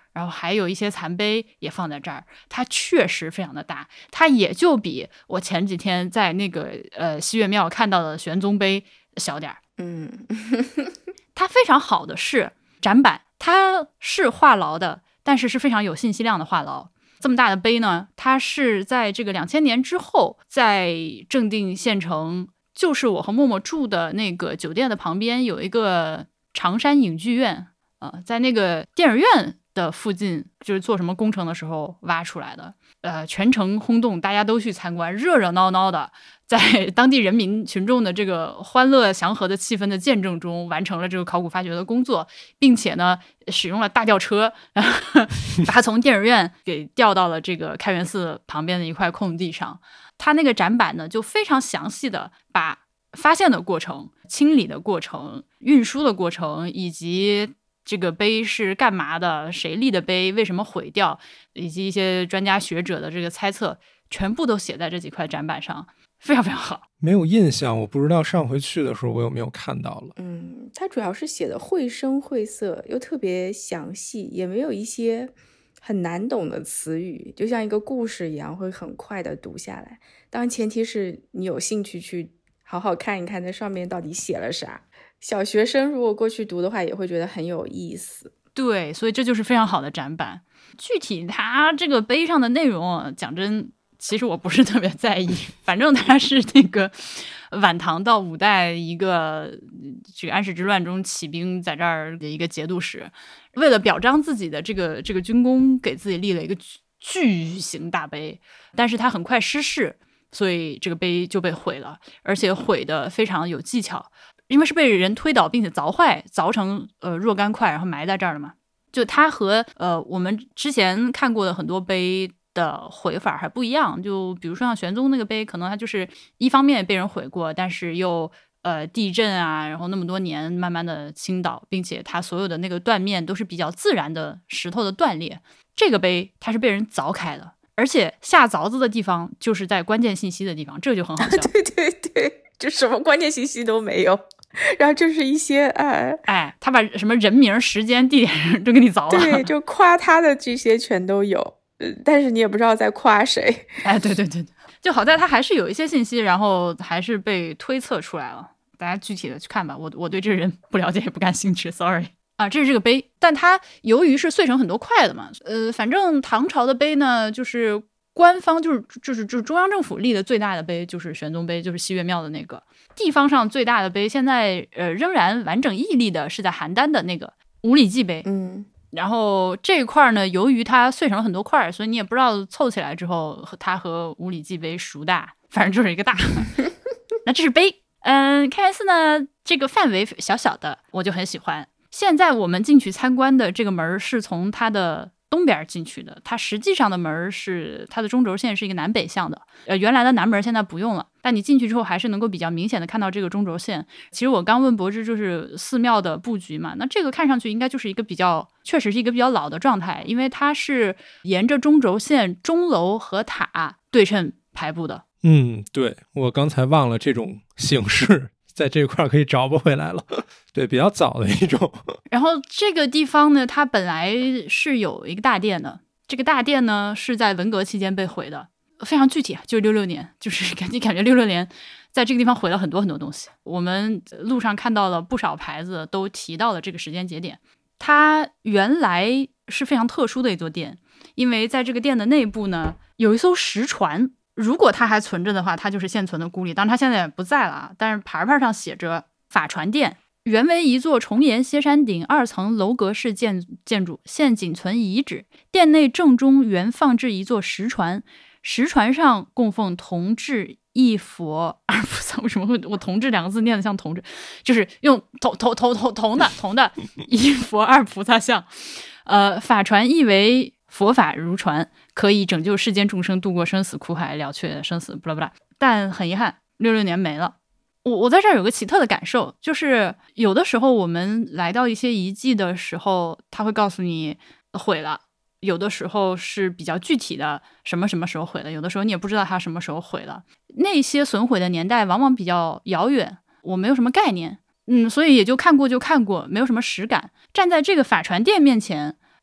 然后还有一些残碑也放在这儿，它确实非常的大，它也就比我前几天在那个西岳庙看到的玄宗碑小点儿。它非常好的是展板，它是话痨的，但是是非常有信息量的话痨。这么大的碑呢，它是在这个2000年之后，在正定县城，就是我和默默住的那个酒店的旁边有一个常山影剧院，在那个电影院的附近，就是做什么工程的时候挖出来的，全城轰动，大家都去参观，热热闹闹的，在当地人民群众的这个欢乐祥和的气氛的见证中，完成了这个考古发掘的工作，并且呢，使用了大吊车，把它从电影院给调到了这个开元寺旁边的一块空地上。它那个展板呢，就非常详细的把发现的过程、清理的过程、运输的过程，以及这个碑是干嘛的，谁立的碑，为什么毁掉，以及一些专家学者的这个猜测，全部都写在这几块展板上，非常非常好。 没有印象，我不知道上回去的时候我有没有看到了。 它主要是写的绘声绘色，又特别详细，也没有一些很难懂的词语，就像一个故事一样，会很快的读下来。当然前提是你有兴趣去好好看一看那上面到底写了啥。小学生如果过去读的话，也会觉得很有意思。 对，所以这就是非常好的展板。具体它这个碑上的内容，讲真，其实我不是特别在意，反正它是那个晚唐到五代一个这个安史之乱中起兵在这儿的一个节度使，为了表彰自己的这个军功，给自己立了一个巨型大碑，但是他很快失势，所以这个碑就被毁了，而且毁得非常有技巧，因为是被人推倒并且凿坏，凿成若干块，然后埋在这儿了嘛。就它和我们之前看过的很多碑的毁法还不一样，就比如说像玄宗那个碑，可能它就是一方面被人毁过，但是又地震啊，然后那么多年慢慢的倾倒，并且它所有的那个断面都是比较自然的石头的断裂。这个碑它是被人凿开的，而且下凿子的地方就是在关键信息的地方，这就很好笑。 对对对，就什么关键信息都没有。然后就是一些他把什么人名、时间、地点都给你凿了。 对，就夸他的这些全都有，但是你也不知道在夸谁。 对对对，就好在他还是有一些信息，然后还是被推测出来了。大家具体的去看吧，我对这个人不了解也不感兴趣 ，sorry。这是这个碑，但它由于是碎成很多块的嘛，反正唐朝的碑呢，就是官方就是中央政府立的最大的碑就是玄宗碑，就是西岳庙的那个。地方上最大的碑现在仍然完整屹立的是在邯郸的那个五里记碑。然后这一块呢，由于它碎成了很多块，所以你也不知道凑起来之后它和五里记碑孰大，反正就是一个大。那这是碑。开元寺呢，这个范围小小的，我就很喜欢。现在我们进去参观的这个门是从它的东边进去的，它实际上的门是它的中轴线是一个南北向的，原来的南门现在不用了，但你进去之后还是能够比较明显的看到这个中轴线。其实我刚问柏芝就是寺庙的布局嘛，那这个看上去应该就是一个确实是一个比较老的状态，因为它是沿着中轴线钟楼和塔对称排布的。 对，我刚才忘了这种形式在这块可以找不回来了。对，比较早的一种。 然后这个地方呢，它本来是有一个大殿的，这个大殿呢是在文革期间被毁的，非常具体，就是66年，就是感觉66年在这个地方毁了很多很多东西。我们路上看到了不少牌子都提到了这个时间节点。它原来是非常特殊的一座殿，因为在这个殿的内部呢有一艘石船，如果它还存着的话，它就是现存的孤立，当然它现在也不在了啊。但是牌上写着法船殿，原为一座重檐歇山顶2层楼阁式建筑，现仅存遗址。殿内正中原放置一座石船，石船上供奉同治一佛二菩萨。为什么会我同治两个字念得像同治？就是用铜的一佛二菩萨像。法船意为佛法如船，可以拯救世间众生渡过生死苦海，了却生死不啦不啦。但很遗憾，66年没了。我在这儿有个奇特的感受，就是有的时候我们来到一些遗迹的时候，他会告诉你毁了，有的时候是比较具体的什么时候毁了，有的时候你也不知道它什么时候毁了。那些损毁的年代往往比较遥远，我没有什么概念，所以也就看过，没有什么实感。站在这个法船殿面前，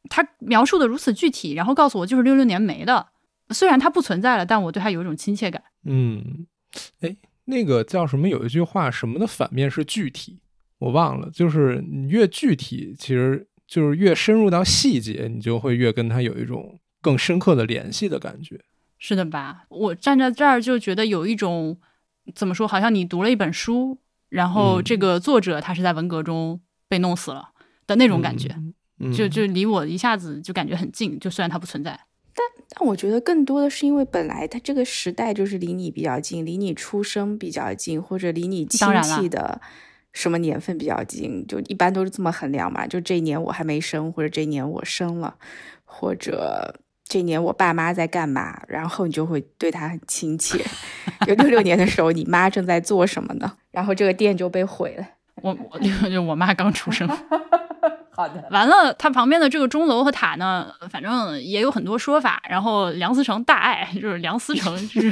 他描述的如此具体，然后告诉我就是66年没的，虽然它不存在了，但我对它有一种亲切感。 那个叫什么？有一句话，什么的反面是具体，我忘了。就是你越具体，其实就是越深入到细节，你就会越跟它有一种更深刻的联系的感觉。 是的吧？我站在这儿就觉得有一种怎么说，好像你读了一本书，然后这个作者他是在文革中被弄死了的那种感觉，就离我一下子就感觉很近，就虽然它不存在。 但我觉得更多的是因为本来它这个时代就是离你比较近，离你出生比较近，或者离你亲戚的什么年份比较近，就一般都是这么衡量嘛。就这一年我还没生，或者这一年我生了，或者这一年我爸妈在干嘛，然后你就会对他很亲切。就66年的时候，你妈正在做什么呢？然后这个店就被毁了。 我妈刚出生。 好的， 完了，它旁边的这个钟楼和塔呢，反正也有很多说法。然后梁思成大爱，就是梁思成，就是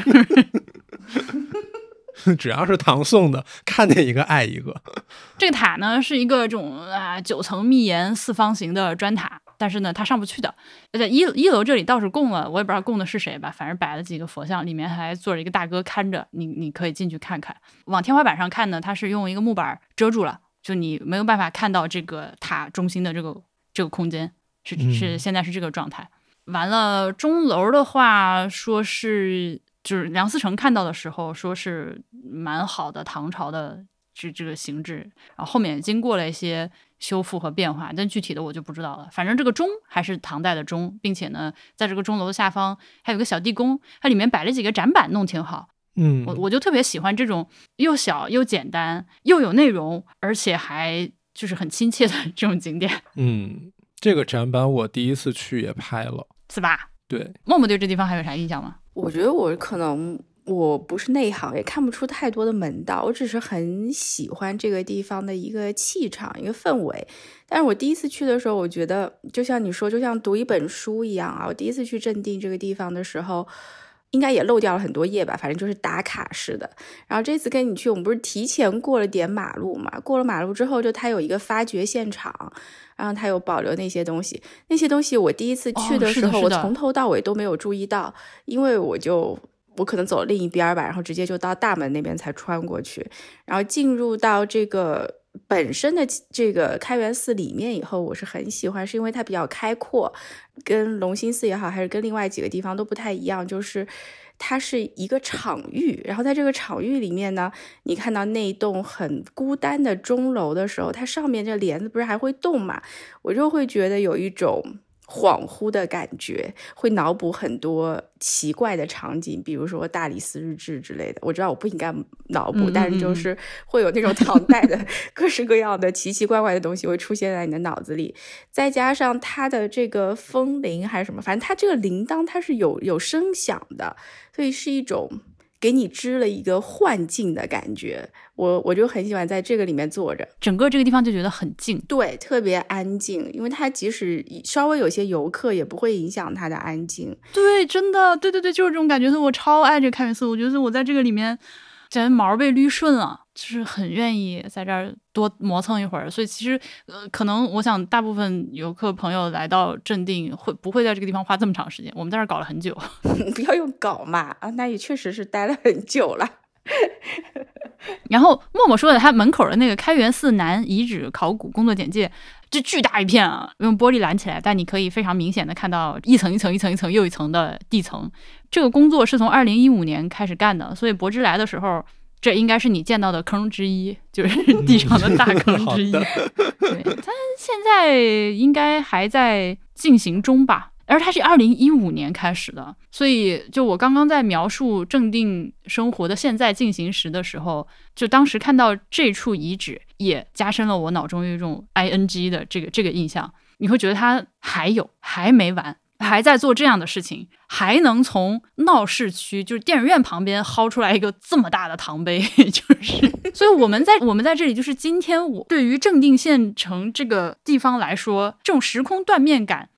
只要是唐宋的，看见一个爱一个。 这个塔呢是一个这种9层密檐四方形的砖塔，但是呢它上不去的。在一楼这里倒是供了，我也不知道供的是谁吧，反正摆了几个佛像，里面还坐着一个大哥看着，你可以进去看看。往天花板上看呢，它是用一个木板遮住了。就你没有办法看到这个塔中心的这个空间，是现在是这个状态。完了，钟楼的话说是就是梁思成看到的时候说是蛮好的唐朝的这个形制，然后后面也经过了一些修复和变化，但具体的我就不知道了。反正这个钟还是唐代的钟，并且呢，在这个钟楼的下方还有个小地宫，它里面摆了几个展板，弄挺好。我就特别喜欢这种又小又简单又有内容，而且还就是很亲切的这种景点。 这个展板我第一次去也拍了， 是吧？ 对。 默默对这地方还有啥印象吗？ 我觉得我不是内行，也看不出太多的门道，我只是很喜欢这个地方的一个气场，一个氛围。但是我第一次去的时候，我觉得就像你说，就像读一本书一样啊。我第一次去正定这个地方的时候，应该也漏掉了很多页吧，反正就是打卡式的。然后这次跟你去，我们不是提前过了点马路嘛？过了马路之后，就它有一个发掘现场，然后它有保留那些东西。那些东西我第一次去的时候，我从头到尾都没有注意到，因为我可能走另一边吧，然后直接就到大门那边才穿过去，然后进入到这个本身的这个开元寺里面以后，我是很喜欢，是因为它比较开阔，跟隆兴寺也好，还是跟另外几个地方都不太一样，就是它是一个场域，然后在这个场域里面呢，你看到那一栋很孤单的钟楼的时候，它上面这帘子不是还会动嘛，我就会觉得有一种恍惚的感觉，会脑补很多奇怪的场景，比如说大理寺日志之类的。我知道我不应该脑补，但是就是会有那种唐代的各式各样的奇奇怪怪的东西会出现在你的脑子里，再加上它的这个风铃还是什么，反正它这个铃铛它是有声响的，所以是一种给你织了一个幻境的感觉。我就很喜欢在这个里面坐着， 整个这个地方就觉得很静， 对，特别安静，因为它即使稍微有些游客也不会影响它的安静。 对，真的，对，就是这种感觉。我超爱这个开元寺，我觉得我在这个里面简直毛被捋顺了，就是很愿意在这儿多磨蹭一会儿。所以其实可能我想大部分游客朋友来到正定不会在这个地方花这么长时间，我们在这儿搞了很久。 不要用搞嘛，那也确实是待了很久了。 然后默默说的他门口的那个开元寺南遗址考古工作简介，这巨大一片啊，用玻璃拦起来，但你可以非常明显的看到一层一层一层一层又一层的地层。这个工作是从2015年开始干的，所以柏芝来的时候，这应该是你见到的坑之一，就是地上的大坑之一。对，但现在应该还在进行中吧。而它是2015年开始的，所以就我刚刚在描述正定生活的现在进行时的时候，就当时看到这处遗址，也加深了我脑中有一种 ing 的这个印象。你会觉得它还没完，还在做这样的事情，还能从闹市区就是电影院旁边薅出来一个这么大的唐碑，就是所以我们在这里，就是今天我对于正定县城这个地方来说，这种时空断面感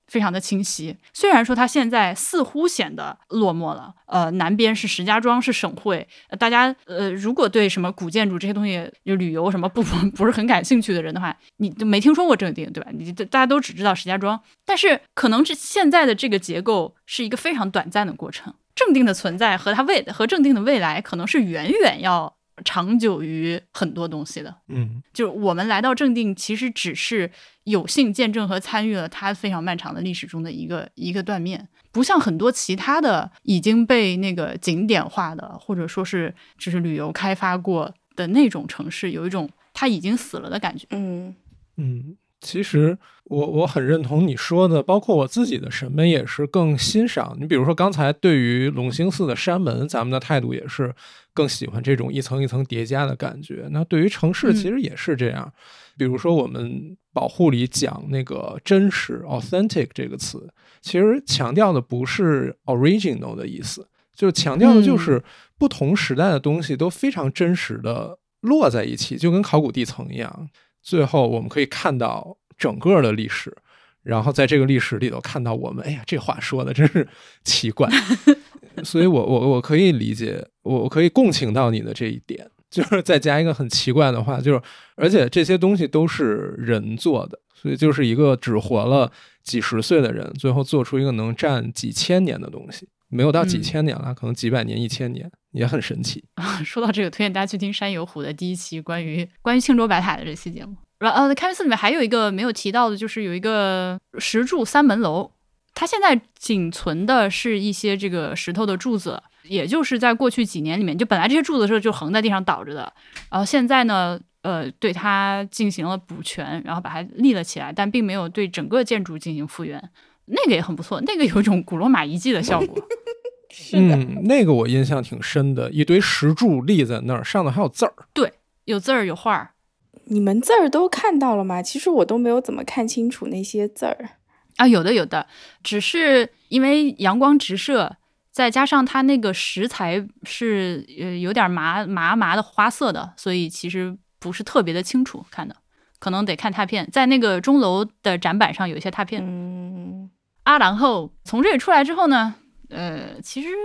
非常的清晰。虽然说它现在似乎显得落寞了，南边是石家庄，是省会，大家如果对什么古建筑这些东西就旅游什么不是很感兴趣的人的话，你就没听说过正定，对吧？大家都只知道石家庄，但是可能现在的这个结构是一个非常短暂的过程。正定的存在和正定的未来可能是远远要长久于很多东西的。就是我们来到正定其实只是有幸见证和参与了它非常漫长的历史中的一个断面，不像很多其他的已经被那个景点化的或者说是就是旅游开发过的那种城市有一种它已经死了的感觉。 其实我很认同你说的，包括我自己的审美也是更欣赏。你比如说刚才对于隆兴寺的山门，咱们的态度也是更喜欢这种一层一层叠加的感觉。那对于城市其实也是这样。比如说我们保护里讲那个真实 authentic 这个词，其实强调的不是 original 的意思，就强调的就是不同时代的东西都非常真实的落在一起，就跟考古地层一样。最后我们可以看到整个的历史，然后在这个历史里头看到我们，哎呀，这话说的真是奇怪。所以我可以理解，我可以共情到你的这一点，就是再加一个很奇怪的话，就是而且这些东西都是人做的，所以就是一个只活了几十岁的人，最后做出一个能站几千年的东西。没有到几千年了，可能几百年、1000年，也很神奇。 说到这个，推荐大家去听山有虎的第一期关于庆州白塔的这期节目。开元寺里面还有一个没有提到的，就是有一个石柱三门楼，它现在仅存的是一些这个石头的柱子，也就是在过去几年里面，就本来这些柱子就横在地上倒着的，然后现在呢，对它进行了补全，然后把它立了起来，但并没有对整个建筑进行复原。那个也很不错，那个有一种古罗马遗迹的效果。 那个我印象挺深的，一堆石柱立在那儿，上头还有字儿。 对，有字儿有画儿。 你们字儿都看到了吗？其实我都没有怎么看清楚那些字儿啊。有的，只是因为阳光直射，再加上它那个石材是有点麻的花色的，所以其实不是特别的清楚看的，可能得看拓片，在那个钟楼的展板上有一些拓片。然后从这里出来之后呢，其实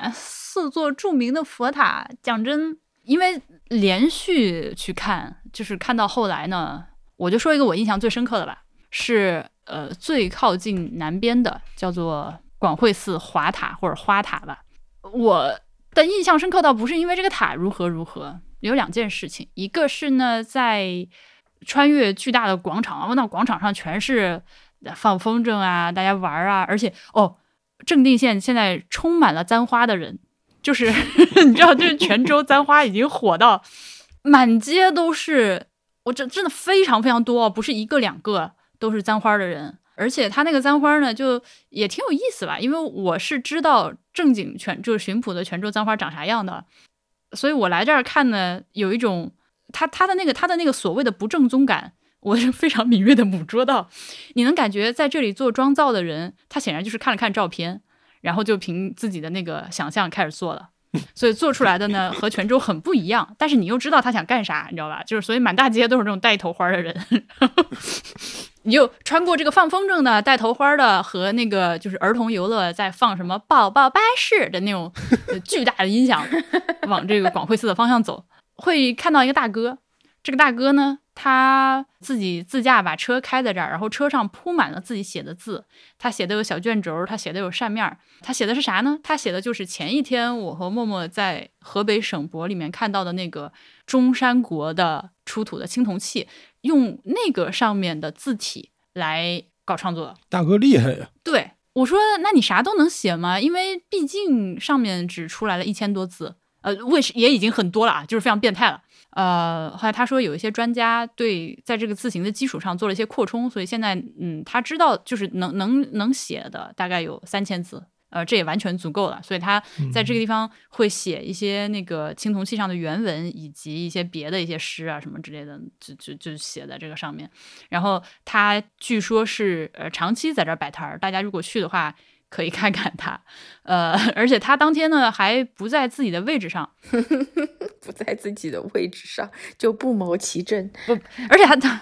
4座著名的佛塔，讲真，因为连续去看，就是看到后来呢，我就说一个我印象最深刻的吧，是最靠近南边的，叫做广惠寺华塔或者花塔吧。我的印象深刻到不是因为这个塔如何，有2件事情，一个是呢，在穿越巨大的广场，那广场上全是放风筝啊，大家玩啊，而且正定县现在充满了簪花的人，就是你知道，就是泉州簪花已经火到满街都是，我真的非常非常多，不是1个2个都是簪花的人。而且他那个簪花呢，就也挺有意思吧，因为我是知道正经就是巡捕的泉州簪花长啥样的，所以我来这儿看呢，有一种他的那个所谓的不正宗感，我是非常敏锐的捕捉到。你能感觉在这里做妆造的人，他显然就是看了看照片，然后就凭自己的那个想象开始做了，所以做出来的呢和泉州很不一样，但是你又知道他想干啥，你知道吧？就是所以满大街都是这种带头花的人。你就穿过这个放风筝的、带头花的和那个就是儿童游乐在放什么宝宝巴士的那种巨大的音响，往这个广惠寺的方向走，会看到一个大哥。这个大哥呢，他自己自驾把车开在这儿，然后车上铺满了自己写的字，他写的有小卷轴，他写的有扇面，他写的是啥呢？他写的就是前一天我和默默在河北省博里面看到的那个中山国的出土的青铜器，用那个上面的字体来搞创作。 大哥厉害呀！对， 我说那你啥都能写吗？因为毕竟上面只出来了1000多字，也已经很多了啊，就是非常变态了。后来他说有一些专家对在这个字形的基础上做了一些扩充，所以现在他知道就是能写的大概有3000字，这也完全足够了。所以他在这个地方会写一些那个青铜器上的原文，以及一些别的一些诗啊什么之类的，就写在这个上面。然后他据说是长期在这儿摆摊儿，大家如果去的话可以看看他，而且他当天呢还不在自己的位置上， 不在自己的位置上就不谋其政， 而且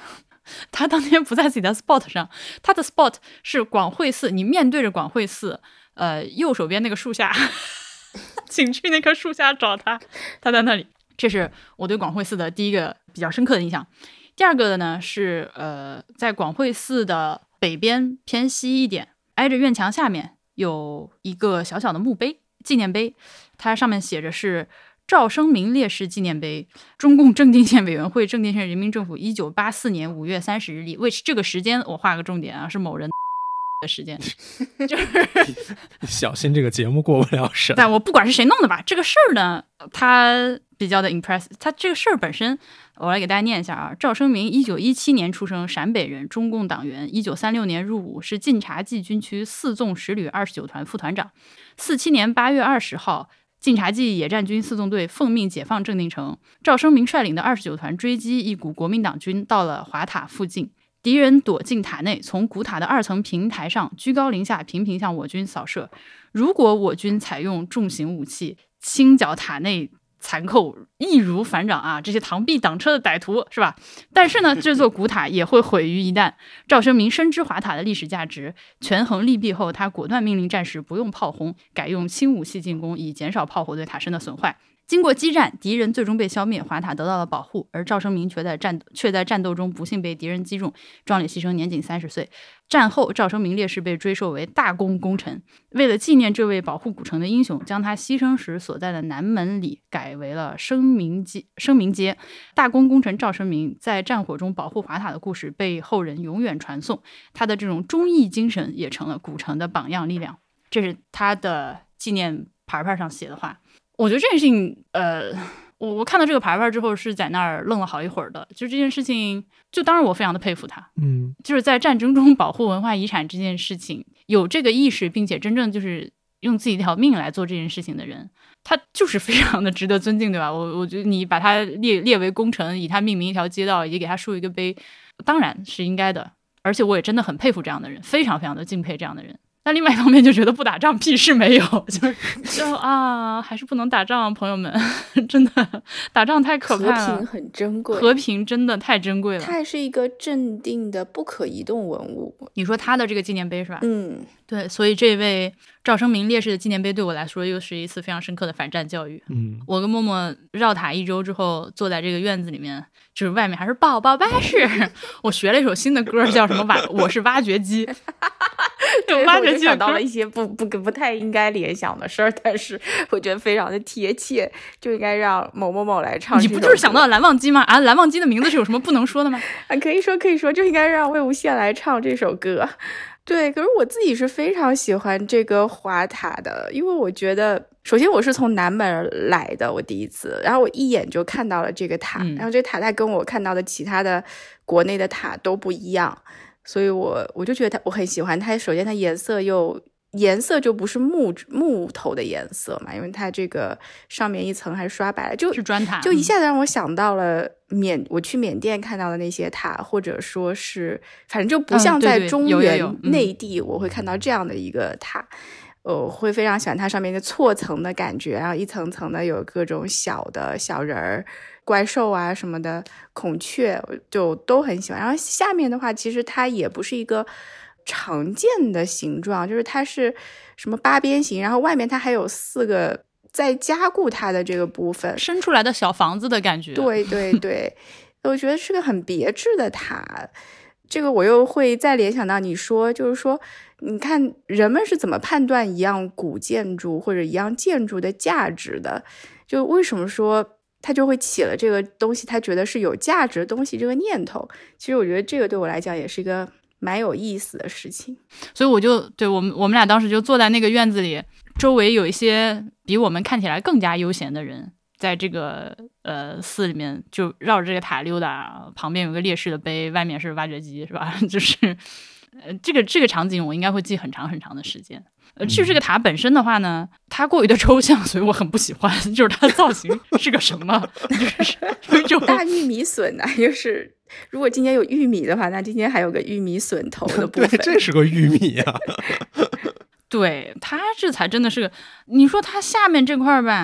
他当天不在自己的 spot 上，他的 spot 是广惠寺，你面对着广惠寺，右手边那个树下，请去那棵树下找他，他在那里。这是我对广惠寺的第一个比较深刻的印象。第二个的呢是在广惠寺的北边偏西一点，挨着院墙下面有一个小小的墓碑纪念碑，它上面写着是赵生明烈士纪念碑，中共正定县委员会正定县人民政府1984年5月30日立。which 这个时间我画个重点啊，是某人的时间，就是小心这个节目过不了审。 但我不管是谁弄的吧，这个事儿呢，他比较的 impressive。他这个事儿本身，我来给大家念一下啊。赵生明1917年出生，陕北人，中共党员。1936年入伍，是晋察冀军区4纵10旅29团副团长。47年8月20号，晋察冀野战军4纵队奉命解放正定城。赵生明率领的29团追击一股国民党军，到了华塔附近。敌人躲进塔内，从古塔的2层平台上居高临下频频向我军扫射。如果我军采用重型武器，清剿塔内残寇，易如反掌啊！这些螳臂挡车的歹徒是吧？但是呢，这座古塔也会毁于一旦。赵生明深知华塔的历史价值，权衡利弊后，他果断命令战士不用炮轰，改用轻武器进攻，以减少炮火对塔身的损坏。经过激战，敌人最终被消灭，华塔得到了保护，而赵生明却在战斗中不幸被敌人击中，壮烈牺牲，年仅30岁。战后，赵生明烈士被追授为大功功臣。为了纪念这位保护古城的英雄，将他牺牲时所在的南门里改为了生明街。大功功臣赵生明在战火中保护华塔的故事被后人永远传颂，他的这种忠义精神也成了古城的榜样力量。这是他的纪念牌上写的话。我觉得这件事情，我看到这个牌之后是在那儿愣了好一会儿的。就这件事情，就当然我非常的佩服他，就是在战争中保护文化遗产这件事情，有这个意识，并且真正就是用自己一条命来做这件事情的人，他就是非常的值得尊敬，对吧？我觉得你把他列为功臣，以他命名一条街道，以及给他竖一个碑，当然是应该的。而且我也真的很佩服这样的人，非常非常的敬佩这样的人。但另外一方面就觉得不打仗屁事没有，就啊，还是不能打仗，朋友们，真的打仗太可怕了。 和平很珍贵， 和平真的太珍贵了。 它也是一个镇定的不可移动文物。 你说他的这个纪念碑是吧？对，所以这位赵生明烈士的纪念碑对我来说又是一次非常深刻的反战教育。我跟默默绕塔1周之后，坐在这个院子里面，就是外面还是宝宝巴士，我学了一首新的歌，叫什么我是挖掘机。 对，我就想到了一些不太应该联想的事儿，但是我觉得非常的贴切，就应该让某某某来唱。 你不就是想到了蓝忘机吗？啊，蓝忘机的名字是有什么不能说的吗？ 可以说，就应该让魏无羡来唱这首歌。对，可是我自己是非常喜欢这个华塔的，因为我觉得，首先我是从南门来的，我第一次，然后我一眼就看到了这个塔，然后这塔它跟我看到的其他的国内的塔都不一样。所以我就觉得我很喜欢它。首先它颜色就不是木头的颜色嘛，因为它这个上面一层还是刷白了， 就是砖塔， 就一下子让我想到了我去缅甸看到的那些塔，或者说是反正就不像在中原内地我会看到这样的一个塔。我会非常喜欢它上面的错层的感觉，然后一层层的有各种小的小人儿、怪兽啊什么的，孔雀就都很喜欢。然后下面的话，其实它也不是一个常见的形状，就是它是什么8边形，然后外面它还有4个在加固它的这个部分伸出来的小房子的感觉。 对对对，我觉得是个很别致的塔。这个我又会再联想到你说，就是说你看人们是怎么判断一样古建筑或者一样建筑的价值的，就为什么说他就会起了这个东西他觉得是有价值的东西这个念头。其实我觉得这个对我来讲也是一个蛮有意思的事情。 所以我们俩当时就坐在那个院子里，周围有一些比我们看起来更加悠闲的人，在这个寺里面就绕着这个塔溜达，旁边有个烈士的碑，外面是挖掘机，是吧？就是这个场景我应该会记很长很长的时间。至于这个塔本身的话呢，它过于的抽象，所以我很不喜欢。就是它的造型是个什么？就是大玉米笋啊，就是如果今天有玉米的话，那今天还有个玉米笋头的部分。 对，这是个玉米啊。 对，它这才真的是个，你说它下面这块吧，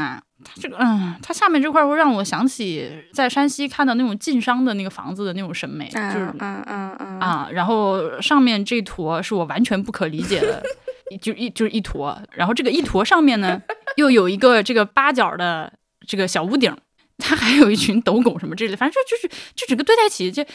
它这个它下面这块会让我想起在山西看到那种晋商的那个房子的那种审美，就是然后上面这坨是我完全不可理解的，就是一坨，然后这个一坨上面呢又有一个这个八角的这个小屋顶。它还有一群斗拱什么之类的，反正就整个堆在一起，就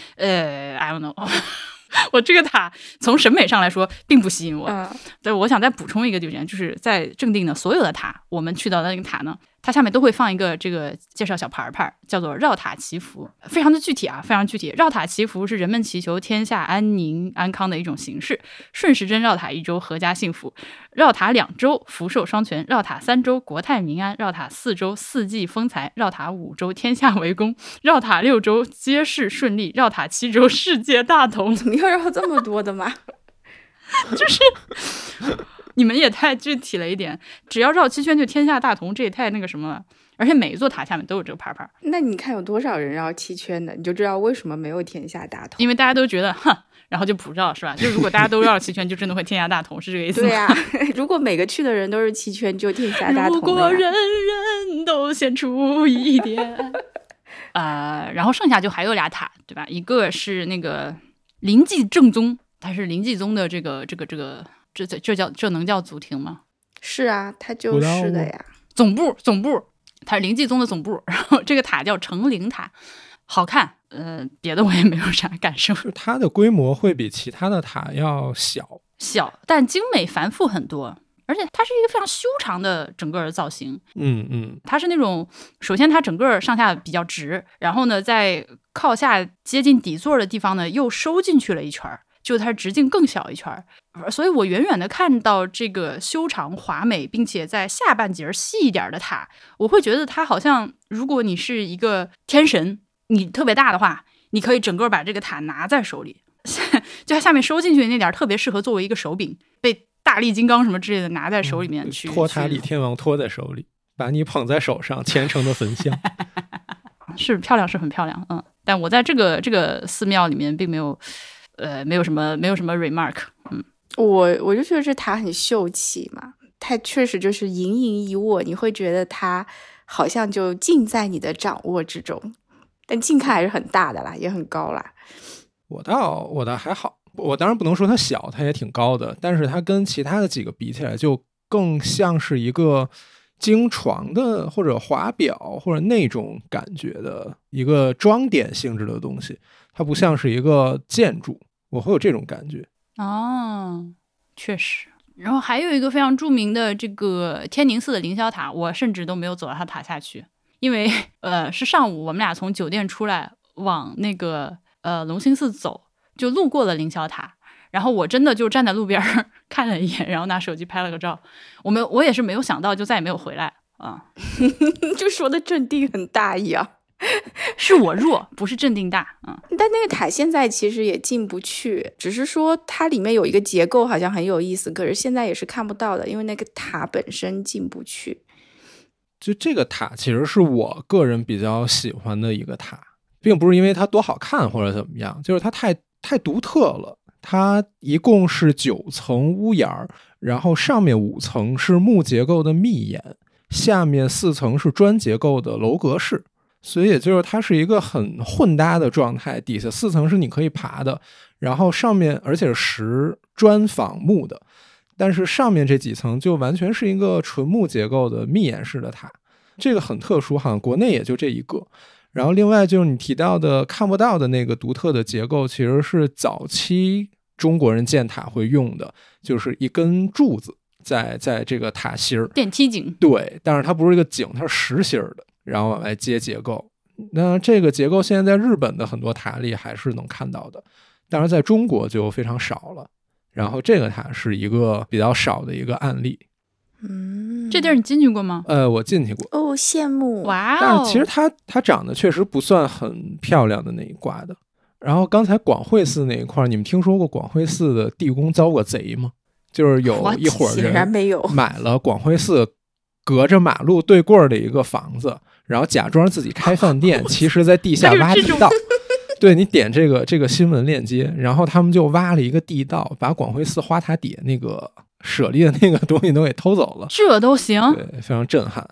I don't know 我这个塔从审美上来说并不吸引我。对，我想再补充一个点，就是在正定的所有的塔，我们去到的那个塔呢，它下面都会放一个这个介绍小牌牌，叫做绕塔祈福，非常的具体啊，非常具体。绕塔祈福是人们祈求天下安宁安康的一种形式。顺时针绕塔1周，阖家幸福；绕塔2周，福寿双全；绕塔3周，国泰民安；绕塔4周，四季丰财；绕塔5周，天下为公；绕塔6周，皆事顺利；绕塔7周，世界大同。 怎么要绕这么多的吗？ 就是你们也太具体了一点，只要绕7圈就天下大同，这也太那个什么了。而且每一座塔下面都有这个牌牌。 那你看有多少人绕7圈的，你就知道为什么没有天下大同。 因为大家都觉得然后就不绕，是吧？就如果大家都绕7圈，就真的会天下大同，是这个意思吗？ 对呀，如果每个去的人都是7圈，就天下大同了呀。 如果人人都献出一点然后剩下就还有俩塔，对吧？一个是那个临济正宗，它是临济宗的这能叫祖庭吗？ 是啊，它就是的呀。 总部，它是临济宗的总部。然后这个塔叫成陵塔，好看。别的我也没有啥感受。 它的规模会比其他的塔要小， 但精美繁复很多。而且它是一个非常修长的整个的造型。它是那种，首先它整个上下比较直，然后呢，在靠下接近底座的地方呢，又收进去了一圈，就它直径更小一圈。所以我远远的看到这个修长华美，并且在下半截细一点的塔，我会觉得它好像，如果你是一个天神，你特别大的话，你可以整个把这个塔拿在手里，就它下面收进去的那点特别适合作为一个手柄，被大力金刚什么之类的拿在手里面去， 托塔李天王托在手里，把你捧在手上，虔诚的焚香。 是漂亮，是很漂亮，但我在这个寺庙里面并没有什么 remark。 我就觉得这塔很秀气嘛，它确实就是盈盈一握，你会觉得它好像就尽在你的掌握之中，但近看还是很大的啦，也很高啦。 我倒还好，我当然不能说它小，它也挺高的，但是它跟其他的几个比起来，就更像是一个经床的或者华表或者那种感觉的一个装点性质的东西，它不像是一个建筑，我会有这种感觉。 确实。然后还有一个非常著名的这个天宁寺的凌霄塔，我甚至都没有走到它塔下去，因为是上午我们俩从酒店出来往那个隆兴寺走，就路过了凌霄塔，然后我真的就站在路边看了一眼，然后拿手机拍了个照。我也是没有想到，就再也没有回来就说的镇定很大一样。 是我弱，不是镇定大。 但那个塔现在其实也进不去，只是说它里面有一个结构好像很有意思，可是现在也是看不到的，因为那个塔本身进不去。 就这个塔其实是我个人比较喜欢的一个塔，并不是因为它多好看或者怎么样，就是它太独特了。它一共是9层屋檐，然后上面5层是木结构的密檐，下面4层是砖结构的楼阁式，所以也就是它是一个很混搭的状态，底下4层是你可以爬的，然后上面而且是石砖仿木的，但是上面这几层就完全是一个纯木结构的密檐式的塔，这个很特殊，好像国内也就这一个。然后另外就是你提到的看不到的那个独特的结构，其实是早期中国人建塔会用的，就是一根柱子在这个塔心儿， 电梯井。 对，但是它不是一个井，它是实心的，然后来接结构。那这个结构现在在日本的很多塔里还是能看到的，但是在中国就非常少了。然后这个塔是一个比较少的一个案例。 这地儿你进去过吗？ 我进去过。 哦，羡慕。 哇哦！ 但是其实它长得确实不算很漂亮的那一挂的。然后刚才广惠寺那一块，你们听说过广惠寺的地宫遭过贼吗？就是有一伙人买了广惠寺隔着马路对过的一个房子，然后假装自己开饭店，其实在地下挖地道。对，你点这个新闻链接，然后他们就挖了一个地道，把广惠寺花塔底下那个舍利的那个东西都给偷走了。 这都行？ 对，非常震撼。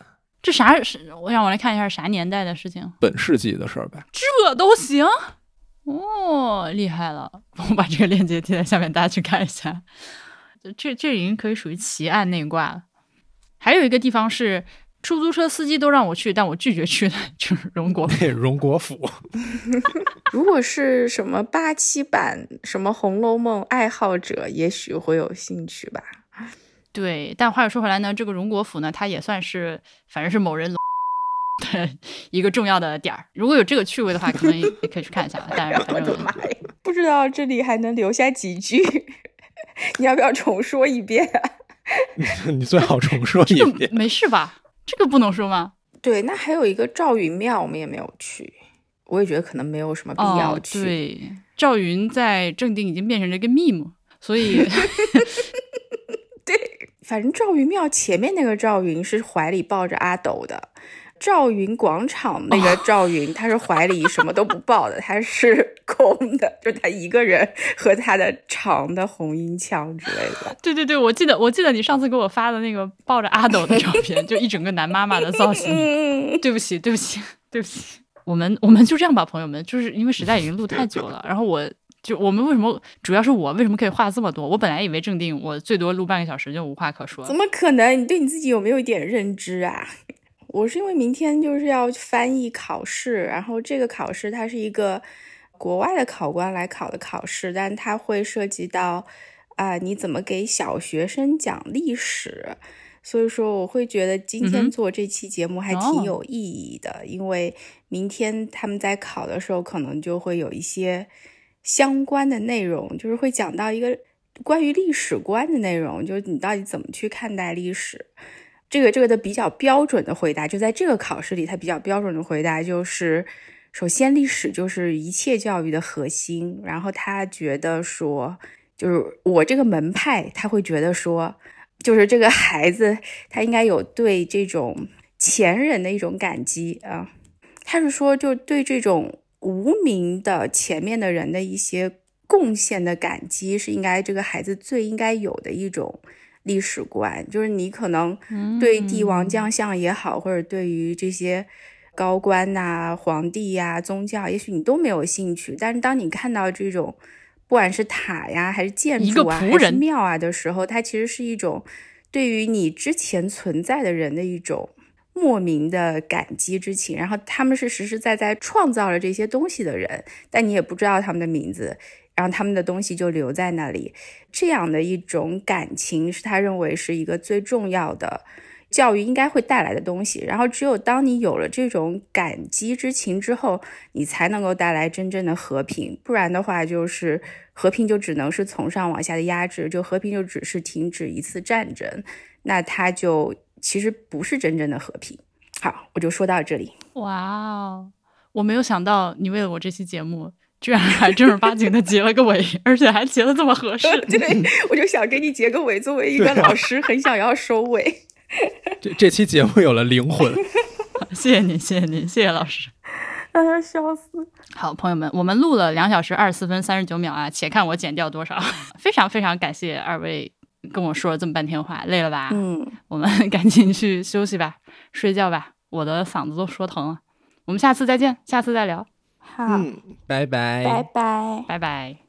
这啥是？让我来看一下啥年代的事情。 本世纪的事儿呗。 这都行？哦，厉害了！我把这个链接贴在下面，大家去看一下。这已经可以属于奇案内挂了。还有一个地方是出租车司机都让我去，但我拒绝去的，就是荣国府。 荣国府。 如果是什么87版什么《红楼梦》爱好者，也许会有兴趣吧。 对，但话又说回来呢，这个荣国府呢，它也算是反正是某人的一个重要的点儿。如果有这个趣味的话，可能也可以去看一下。但是反正我的妈呀，不知道这里还能留下几句，你要不要重说一遍啊？ 你最好重说一遍。 没事吧？这个不能说吗？ 对，那还有一个赵云庙，我们也没有去，我也觉得可能没有什么必要去。 对，赵云在正定已经变成了一个 meme， 所以对，反正赵云庙前面那个赵云是怀里抱着阿斗的，赵云广场那个赵云他是怀里什么都不抱的，他是空的，就他一个人和他的长的红缨枪之类的。 对对对，我记得你上次给我发的那个抱着阿斗的照片，就一整个男妈妈的造型。对不起，我们就这样吧，朋友们，就是因为实在已经录太久了，然后我们为什么主要是我为什么可以话这么多？我本来以为正定我最多录半个小时就无话可说。 怎么可能？你对你自己有没有一点认知啊？我是因为明天就是要翻译考试，然后这个考试它是一个国外的考官来考的考试，但它会涉及到你怎么给小学生讲历史，所以说我会觉得今天做这期节目还挺有意义的，因为明天他们在考的时候可能就会有一些相关的内容，就是会讲到一个关于历史观的内容，就是你到底怎么去看待历史。这个的比较标准的回答，就在这个考试里，它比较标准的回答就是，首先历史就是一切教育的核心，然后他觉得说，就是我这个门派，他会觉得说，就是这个孩子他应该有对这种前人的一种感激啊，他是说就对这种无名的前面的人的一些贡献的感激，是应该这个孩子最应该有的一种历史观。就是你可能对帝王将相也好，或者对于这些高官啊、皇帝呀、宗教，也许你都没有兴趣，但是当你看到这种不管是塔呀还是建筑啊还是庙啊的时候，它其实是一种对于你之前存在的人的一种莫名的感激之情，然后他们是实实在在创造了这些东西的人，但你也不知道他们的名字，然后他们的东西就留在那里，这样的一种感情是他认为是一个最重要的教育应该会带来的东西。然后只有当你有了这种感激之情之后，你才能够带来真正的和平，不然的话就是和平就只能是从上往下的压制，就和平就只是停止一次战争，那它就其实不是真正的和平。好，我就说到这里。 哇哦，我没有想到你为了我这期节目居然还正儿八经的结了个尾，而且还结得这么合适。 对，我就想给你结个尾，作为一个老师很想要收尾。 这期节目有了灵魂。 谢谢您，谢谢您，谢谢老师。 哎呀，笑死！ 好，朋友们，我们录了2小时24分39秒啊，且看我剪掉多少。非常非常感谢二位跟我说了这么半天话，累了吧？我们赶紧去休息吧，睡觉吧，我的嗓子都说疼了。我们下次再见，下次再聊。 好， 拜拜， 拜拜， 拜拜。